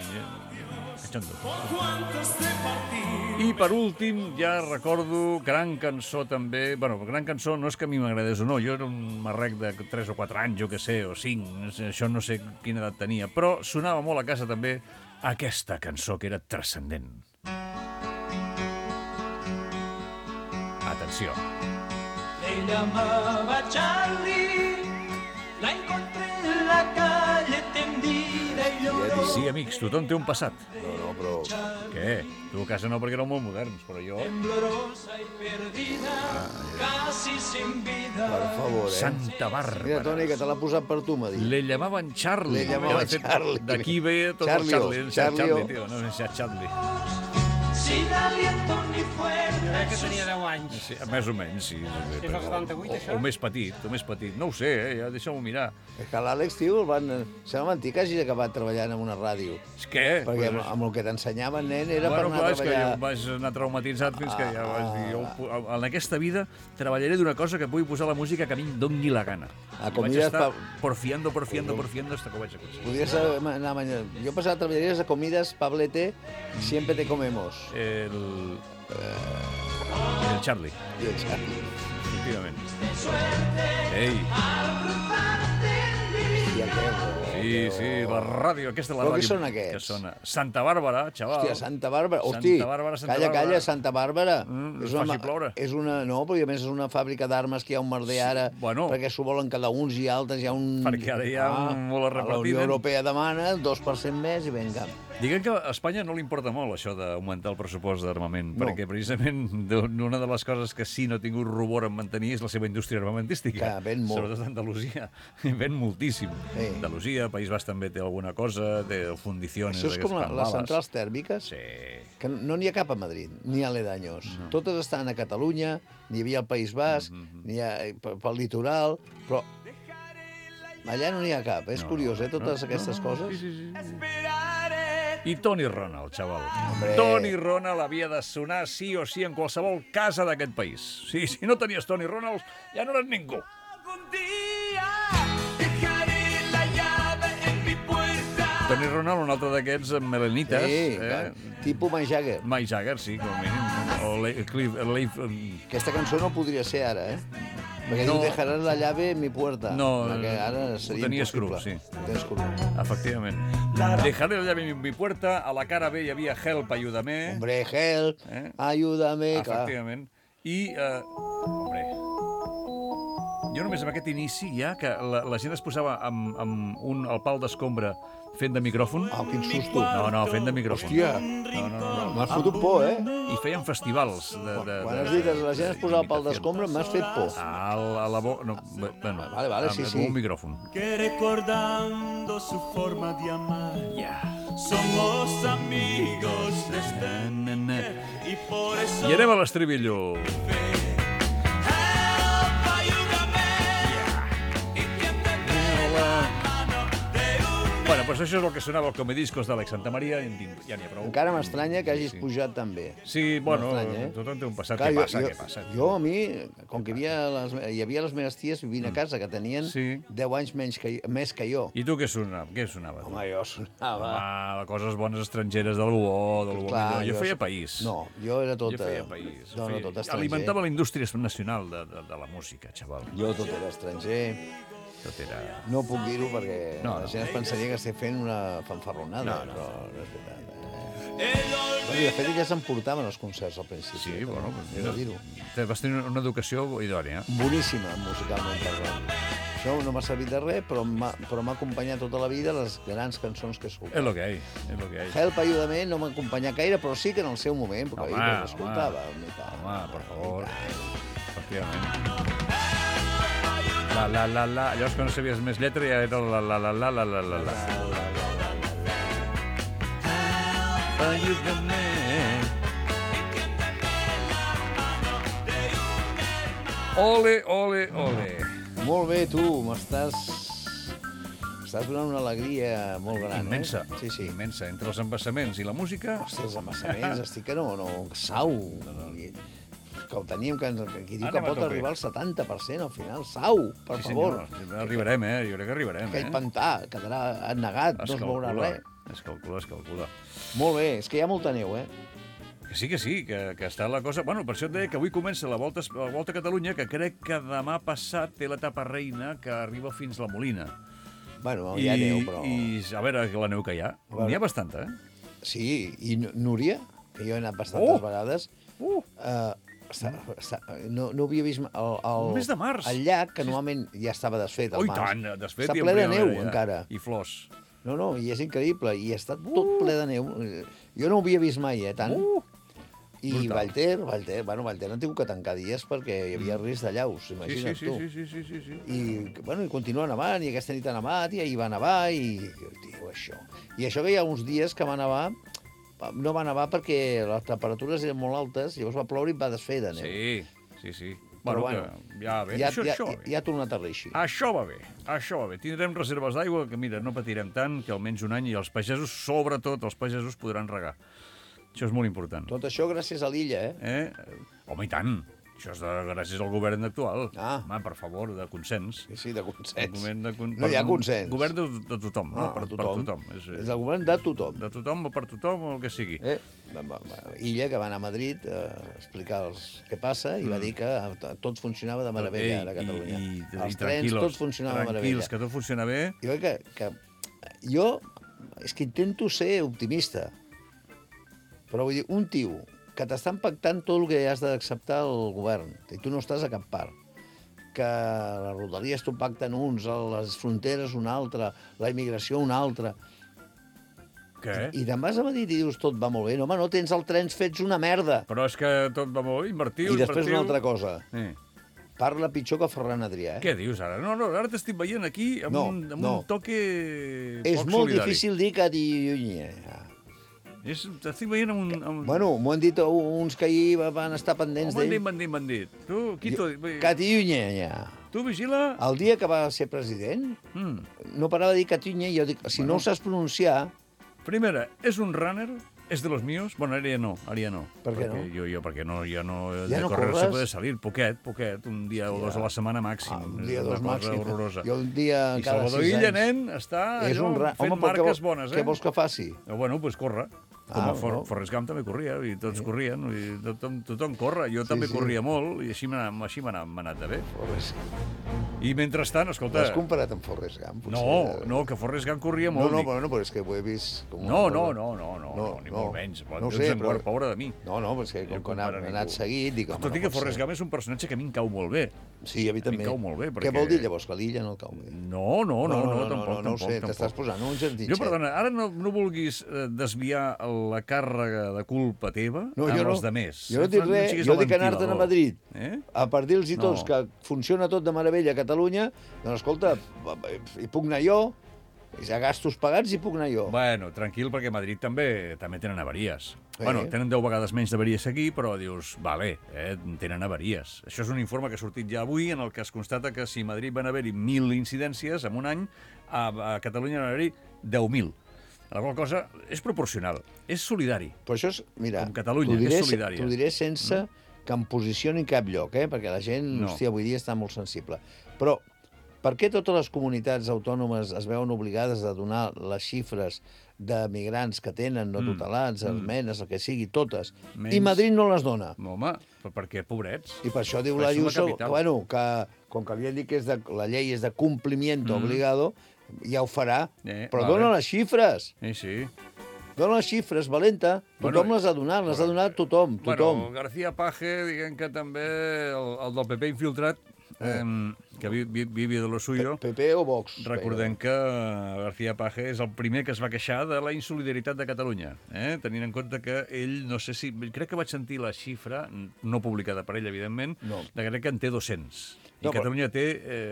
I per últim, ja recordo gran cançó també. Bueno, gran cançó no és que a mi m'agradés o no. Jo era un marrec de 3 o 4 anys, jo què sé, o 5. Això no sé quina edat tenia. Però sonava molt a casa també aquesta cançó que era transcendent. Atenció. Le llamaba Charlie, la encontré en la calle tendida y lloró. Sí, amics, tothom té un passat. No, però... Què? Tu a casa no, perquè éreu molt moderns, però jo... Per favor, Santa Bàrbara. Mira, Toni, que te l'ha posat per tu, m'ha dit. Le llamaven Charlie. Le llamaven Charlie. D'aquí ve tot el Charlie. Charlie, tio, no és Charlie. Sin aliento ni fuerza. Jo crec que tenia 10 anys. Sí, més o menys, sí. És el 78, això? O més petit. No ho sé, ja deixa'm-ho mirar. És que l'Àlex, tio, el van... Sembla mentir que hagis acabat treballant en una ràdio. Què? Perquè amb el que t'ensenyaven, nen, era per anar a treballar... Bueno, clar, és que jo vaig anar traumatitzat fins que ja vaig dir... En aquesta vida treballaré d'una cosa que pugui posar la música que a mi em doni la gana. Vaig estar porfiando hasta que ho vaig aconseguir. Podries anar mañana. Jo passava treballaries a Comidas Pablete, siempre te comemos. El Charlie. I el Charlie. Efectivament. Ei. Sí, la ràdio, aquesta és la ràdio. Però què són aquests? Que sona Santa Bàrbara, xaval. Hòstia, Santa Bàrbara. Hosti, calla, Santa Bàrbara. És una... No, perquè a més és una fàbrica d'armes que hi ha un merder ara, perquè s'ho volen cada uns i altres, hi ha un... Perquè ara hi ha un molt repartit. La Unió Europea demana 2% més i vinga. Diguem que a Espanya no li importa molt això d'augmentar el pressupost d'armament, perquè precisament una de les coses que sí no ha tingut rubor en mantenir és la seva indústria armamentística. Que ven molt. Sobretot a Andalusia. Ven moltíssim. Andalusia, País Basc també té alguna cosa, té fundicions... Això és com les centrals tèrmiques? Sí. Que no n'hi ha cap a Madrid, ni a Aledaños. Totes estan a Catalunya, n'hi havia al País Basc, n'hi ha pel litoral, però allà no n'hi ha cap. És curiós, totes aquestes coses. Sí. I Tony Ronald, xaval. Tony Ronald havia de sonar sí o sí en qualsevol casa d'aquest país. Sí, si no tenies Tony Ronald, ja no eres ningú. Tony Ronald, un altre d'aquests melenites. Sí, tipus Mick Jagger. Mick Jagger, sí, com a mínim. O Aquesta cançó no podria ser ara, Perquè diu, dejaré la llave en mi puerta. No, ara seria impossible. Sí. Efectivament. Dejaré la llave en mi puerta, a la cara B hi havia Help, ayúdame. Hombre, Help, ayúdame. Efectivament. I, hombre, jo només amb aquest inici ja, que la gent es posava amb el pal d'escombra fent de micròfon. Quin susto. No, fent de micròfon. Hòstia, m'has fotut por, I feien festivals. Quan has dit que la gent es posava el pal d'escombra, m'has fet por. A la boca... No, bueno, vale, sí. Amb un micròfon. Que recordando su forma de amar, somos amigos y por eso... I anem a l'estribillo. Bueno, doncs això és el que sonava el Comediscos d'Àlex Santamaria, ja n'hi ha prou. Encara m'estranya que hagis pujat tan bé. Sí, bueno, tothom té un passat. Què passa? Jo, a mi, com que hi havia les meves ties vivint a casa, que tenien 10 anys més que jo. I tu què sonaves? Home, jo sonava... Home, coses bones estrangeres del bo, millor. Jo feia país. No, jo era tot... Jo feia país. No, tot estranger. Alimentava la indústria nacional de la música, xaval. Jo tot era estranger. No puc dir-ho perquè la gent es pensaria que estic fent una fanfarronada, però no és veritat. De fet, ja se'm portaven els concerts al principi. Sí, bueno, dir-ho. Vas tenir una educació idònia. Boníssima, musicalment parlant. Això no m'ha servit de res, però m'ha acompanyat tota la vida les grans cançons que he escoltat. És lo que hay. Help, ayúdame, no m'ha acompanyat gaire, però sí que en el seu moment, perquè les escoltava. Home, per favor. Efectivament. La. Llavors, quan no sabies més lletra, ja era la. Ole. Molt bé, tu, m'estàs donant una alegria molt gran, immensa. Sí. Immensa. Entre els embassaments i la música... Ostres, els embassaments, estic que no, sau. Que ho teníem, que diu que pot arribar al 70% al final. Sau, per favor. Arribarem, jo crec que arribarem. Aquell pantà quedarà negat, no es veurà res. Es calcula. Molt bé, és que hi ha molta neu, Que sí, que està la cosa... Bueno, per això et deia que avui comença la Volta a Catalunya, que crec que demà passat té l'etapa reina que arriba fins la Molina. Bueno, hi ha neu, però... I a veure la neu que hi ha. N'hi ha bastanta, Sí, i Núria, que jo he anat bastantes vegades, no havia vist el mes de març. El llac, que normalment ja estava desfet, el març. Tant, desfet. Està ple de neu, encara. I flors. No, i és increïble. I està tot ple de neu. Jo no ho havia vist mai, tant. I Vallter han tingut que tancar dies perquè hi havia risc d'allaus, imagina't tu. Sí. I continua nevant, i aquesta nit ha nevat, i ahir va nevar, i diu això. I això que hi ha uns dies que va nevar, no va nevar perquè les temperatures eren molt altes, llavors va ploure i va desfer de neu. Sí. Però ja va bé. Ja ha tornat a reixir. Això va bé. Tindrem reserves d'aigua que, mira, no patirem tant, que almenys un any, i els pagesos, sobretot els pagesos, podran regar. Això és molt important. Tot això gràcies a l'illa, Home, i tant. Això és gràcies al govern actual. Home, per favor, de consens. Sí, de consens. No hi ha consens. Govern de tothom, no? Per tothom. És el govern de tothom. De tothom o per tothom, o el que sigui. Illa, que va anar a Madrid a explicar què passa, i va dir que tot funcionava de meravella a Catalunya. Els trens, tot funcionava de meravella. Tranquils, que tot funciona bé. Jo és que intento ser optimista. Però vull dir, un tio que t'estan pactant tot el que has d'acceptar el govern, i tu no estàs a cap part, que les rodalies t'ho pacten uns, les fronteres un altre, la immigració un altre... Què? I te'n vas a Madrid i dius tot va molt bé. No, home, no tens els trens fets una merda. Però és que tot va molt bé, invertiu. I després una altra cosa. Parla pitjor que Ferran Adrià, Què dius ara? No, ara t'estic veient aquí amb un toque és molt difícil dir Catalunya. T'estic veient amb... Bueno, m'ho han dit uns que ahir van estar pendents d'ell. M'han dit. Tu, qui t'ho dit? Catalunya. Tu vigila... El dia que va ser president, no parava de dir Catalunya, i jo dic, si no ho saps pronunciar... Primera, és un runner, és de los míos. Bueno, ara ja no. Per què no? Perquè ja no... Ja no correr corres? se puede salir, poquet, un dia o dos a la setmana màxim. Un dia o dos màxim. Horrorosa. Jo un dia I cada 6 anys. Salvador Illa, nen, està allò fent marques bones, Què vols que faci? Bueno, doncs corre. Forrest Gump també corria, i tots corrien, i tothom corre. Jo també corria molt, i així m'ha anat de bé. I mentrestant, escolta... L'has comparat amb Forrest Gump? No, que Forrest Gump corria molt. No, però és que ho he vist... No, ni molt menys. No sé, però... Pobre de mi. No, però és que com que ha anat seguit... Tot i que Forrest Gump és un personatge que a mi em cau molt bé. Sí, a mi també. Em cau molt bé, perquè... Què vol dir, llavors, que l'Illa no el cau bé? No, tampoc. No ho sé, t'estàs posant un sentitxet. Jo, perdona, ara no vulguis desviar la càrrega de culpa teva amb els demés. Jo no dic res, jo dic anar-te'n a Madrid. A per dir-los tots que funciona tot de meravella a Catalunya, doncs escolta, hi puc anar jo, i si ha gastos pagats hi puc anar jo. Bueno, tranquil, perquè a Madrid també tenen avaries. Bueno, tenen 10 vegades menys d'avaries aquí, però dius, vale, tenen avaries. Això és un informe que ha sortit ja avui, en el que es constata que si a Madrid van haver-hi 1.000 incidències en un any, a Catalunya van haver-hi 10.000. La qual cosa és proporcional, és solidari. Però això és, mira, com Catalunya, és solidària. T'ho diré sense que em posicioni en cap lloc, perquè la gent, hòstia, avui dia està molt sensible. Però per què totes les comunitats autònomes es veuen obligades a donar les xifres de migrants que tenen, no tutelats, armenes, el que sigui, totes, i Madrid no les dona? Home, perquè pobrets. I per això diu l'Ayuso que com que havien dit que la llei és de complimiento obligado, ja ho farà, però dona les xifres. Sí. Dona les xifres, valenta. Tothom les ha donat tothom. Bueno, García Page, diguem que també el del PP infiltrat, que vivi de lo suyo. PP o Vox. Recordem que García Page és el primer que es va queixar de la insolidaritat de Catalunya, tenint en compte que ell, no sé si... Crec que vaig sentir la xifra, no publicada per ell, evidentment, de crec que en té 200. I Catalunya té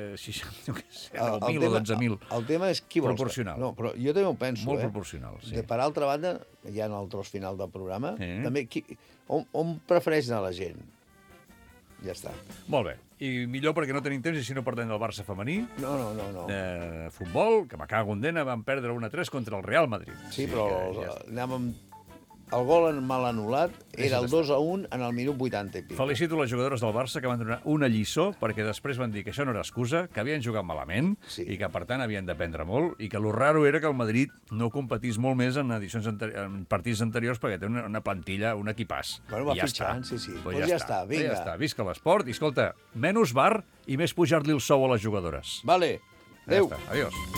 10.000 o 12.000. El tema és qui vols. Proporcional. No, però jo també ho penso. Molt proporcional, sí. Per altra banda, ja en el tros final del programa, també on prefereix anar la gent? Ja està. Molt bé. I millor perquè no tenim temps i si no parlem del Barça femení. No. Futbol, que me cago en dena, van perdre 1-3 contra el Real Madrid. Sí, però anàvem... El gol mal anul·lat era el 2-1 en el minut 80 i pico. Felicito les jugadores del Barça que van donar una lliçó, perquè després van dir que això no era excusa, que havien jugat malament i que, per tant, havien d'aprendre molt, i que lo raro era que el Madrid no competís molt més en partits anteriors perquè té una plantilla, un equipàs. Bueno, va fitxant, sí. Pues ja està, vinga. Ja està, visca l'esport. I, escolta, menys bar i més pujar-li el sou a les jugadores. Vale, adéu. Ja està, adiós.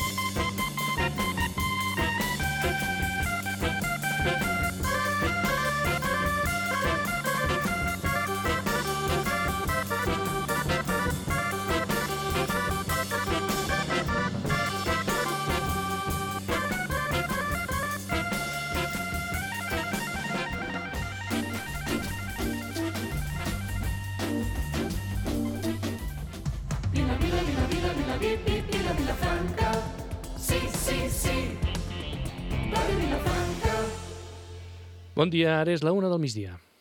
Bon dia, ara és la 1 del migdia.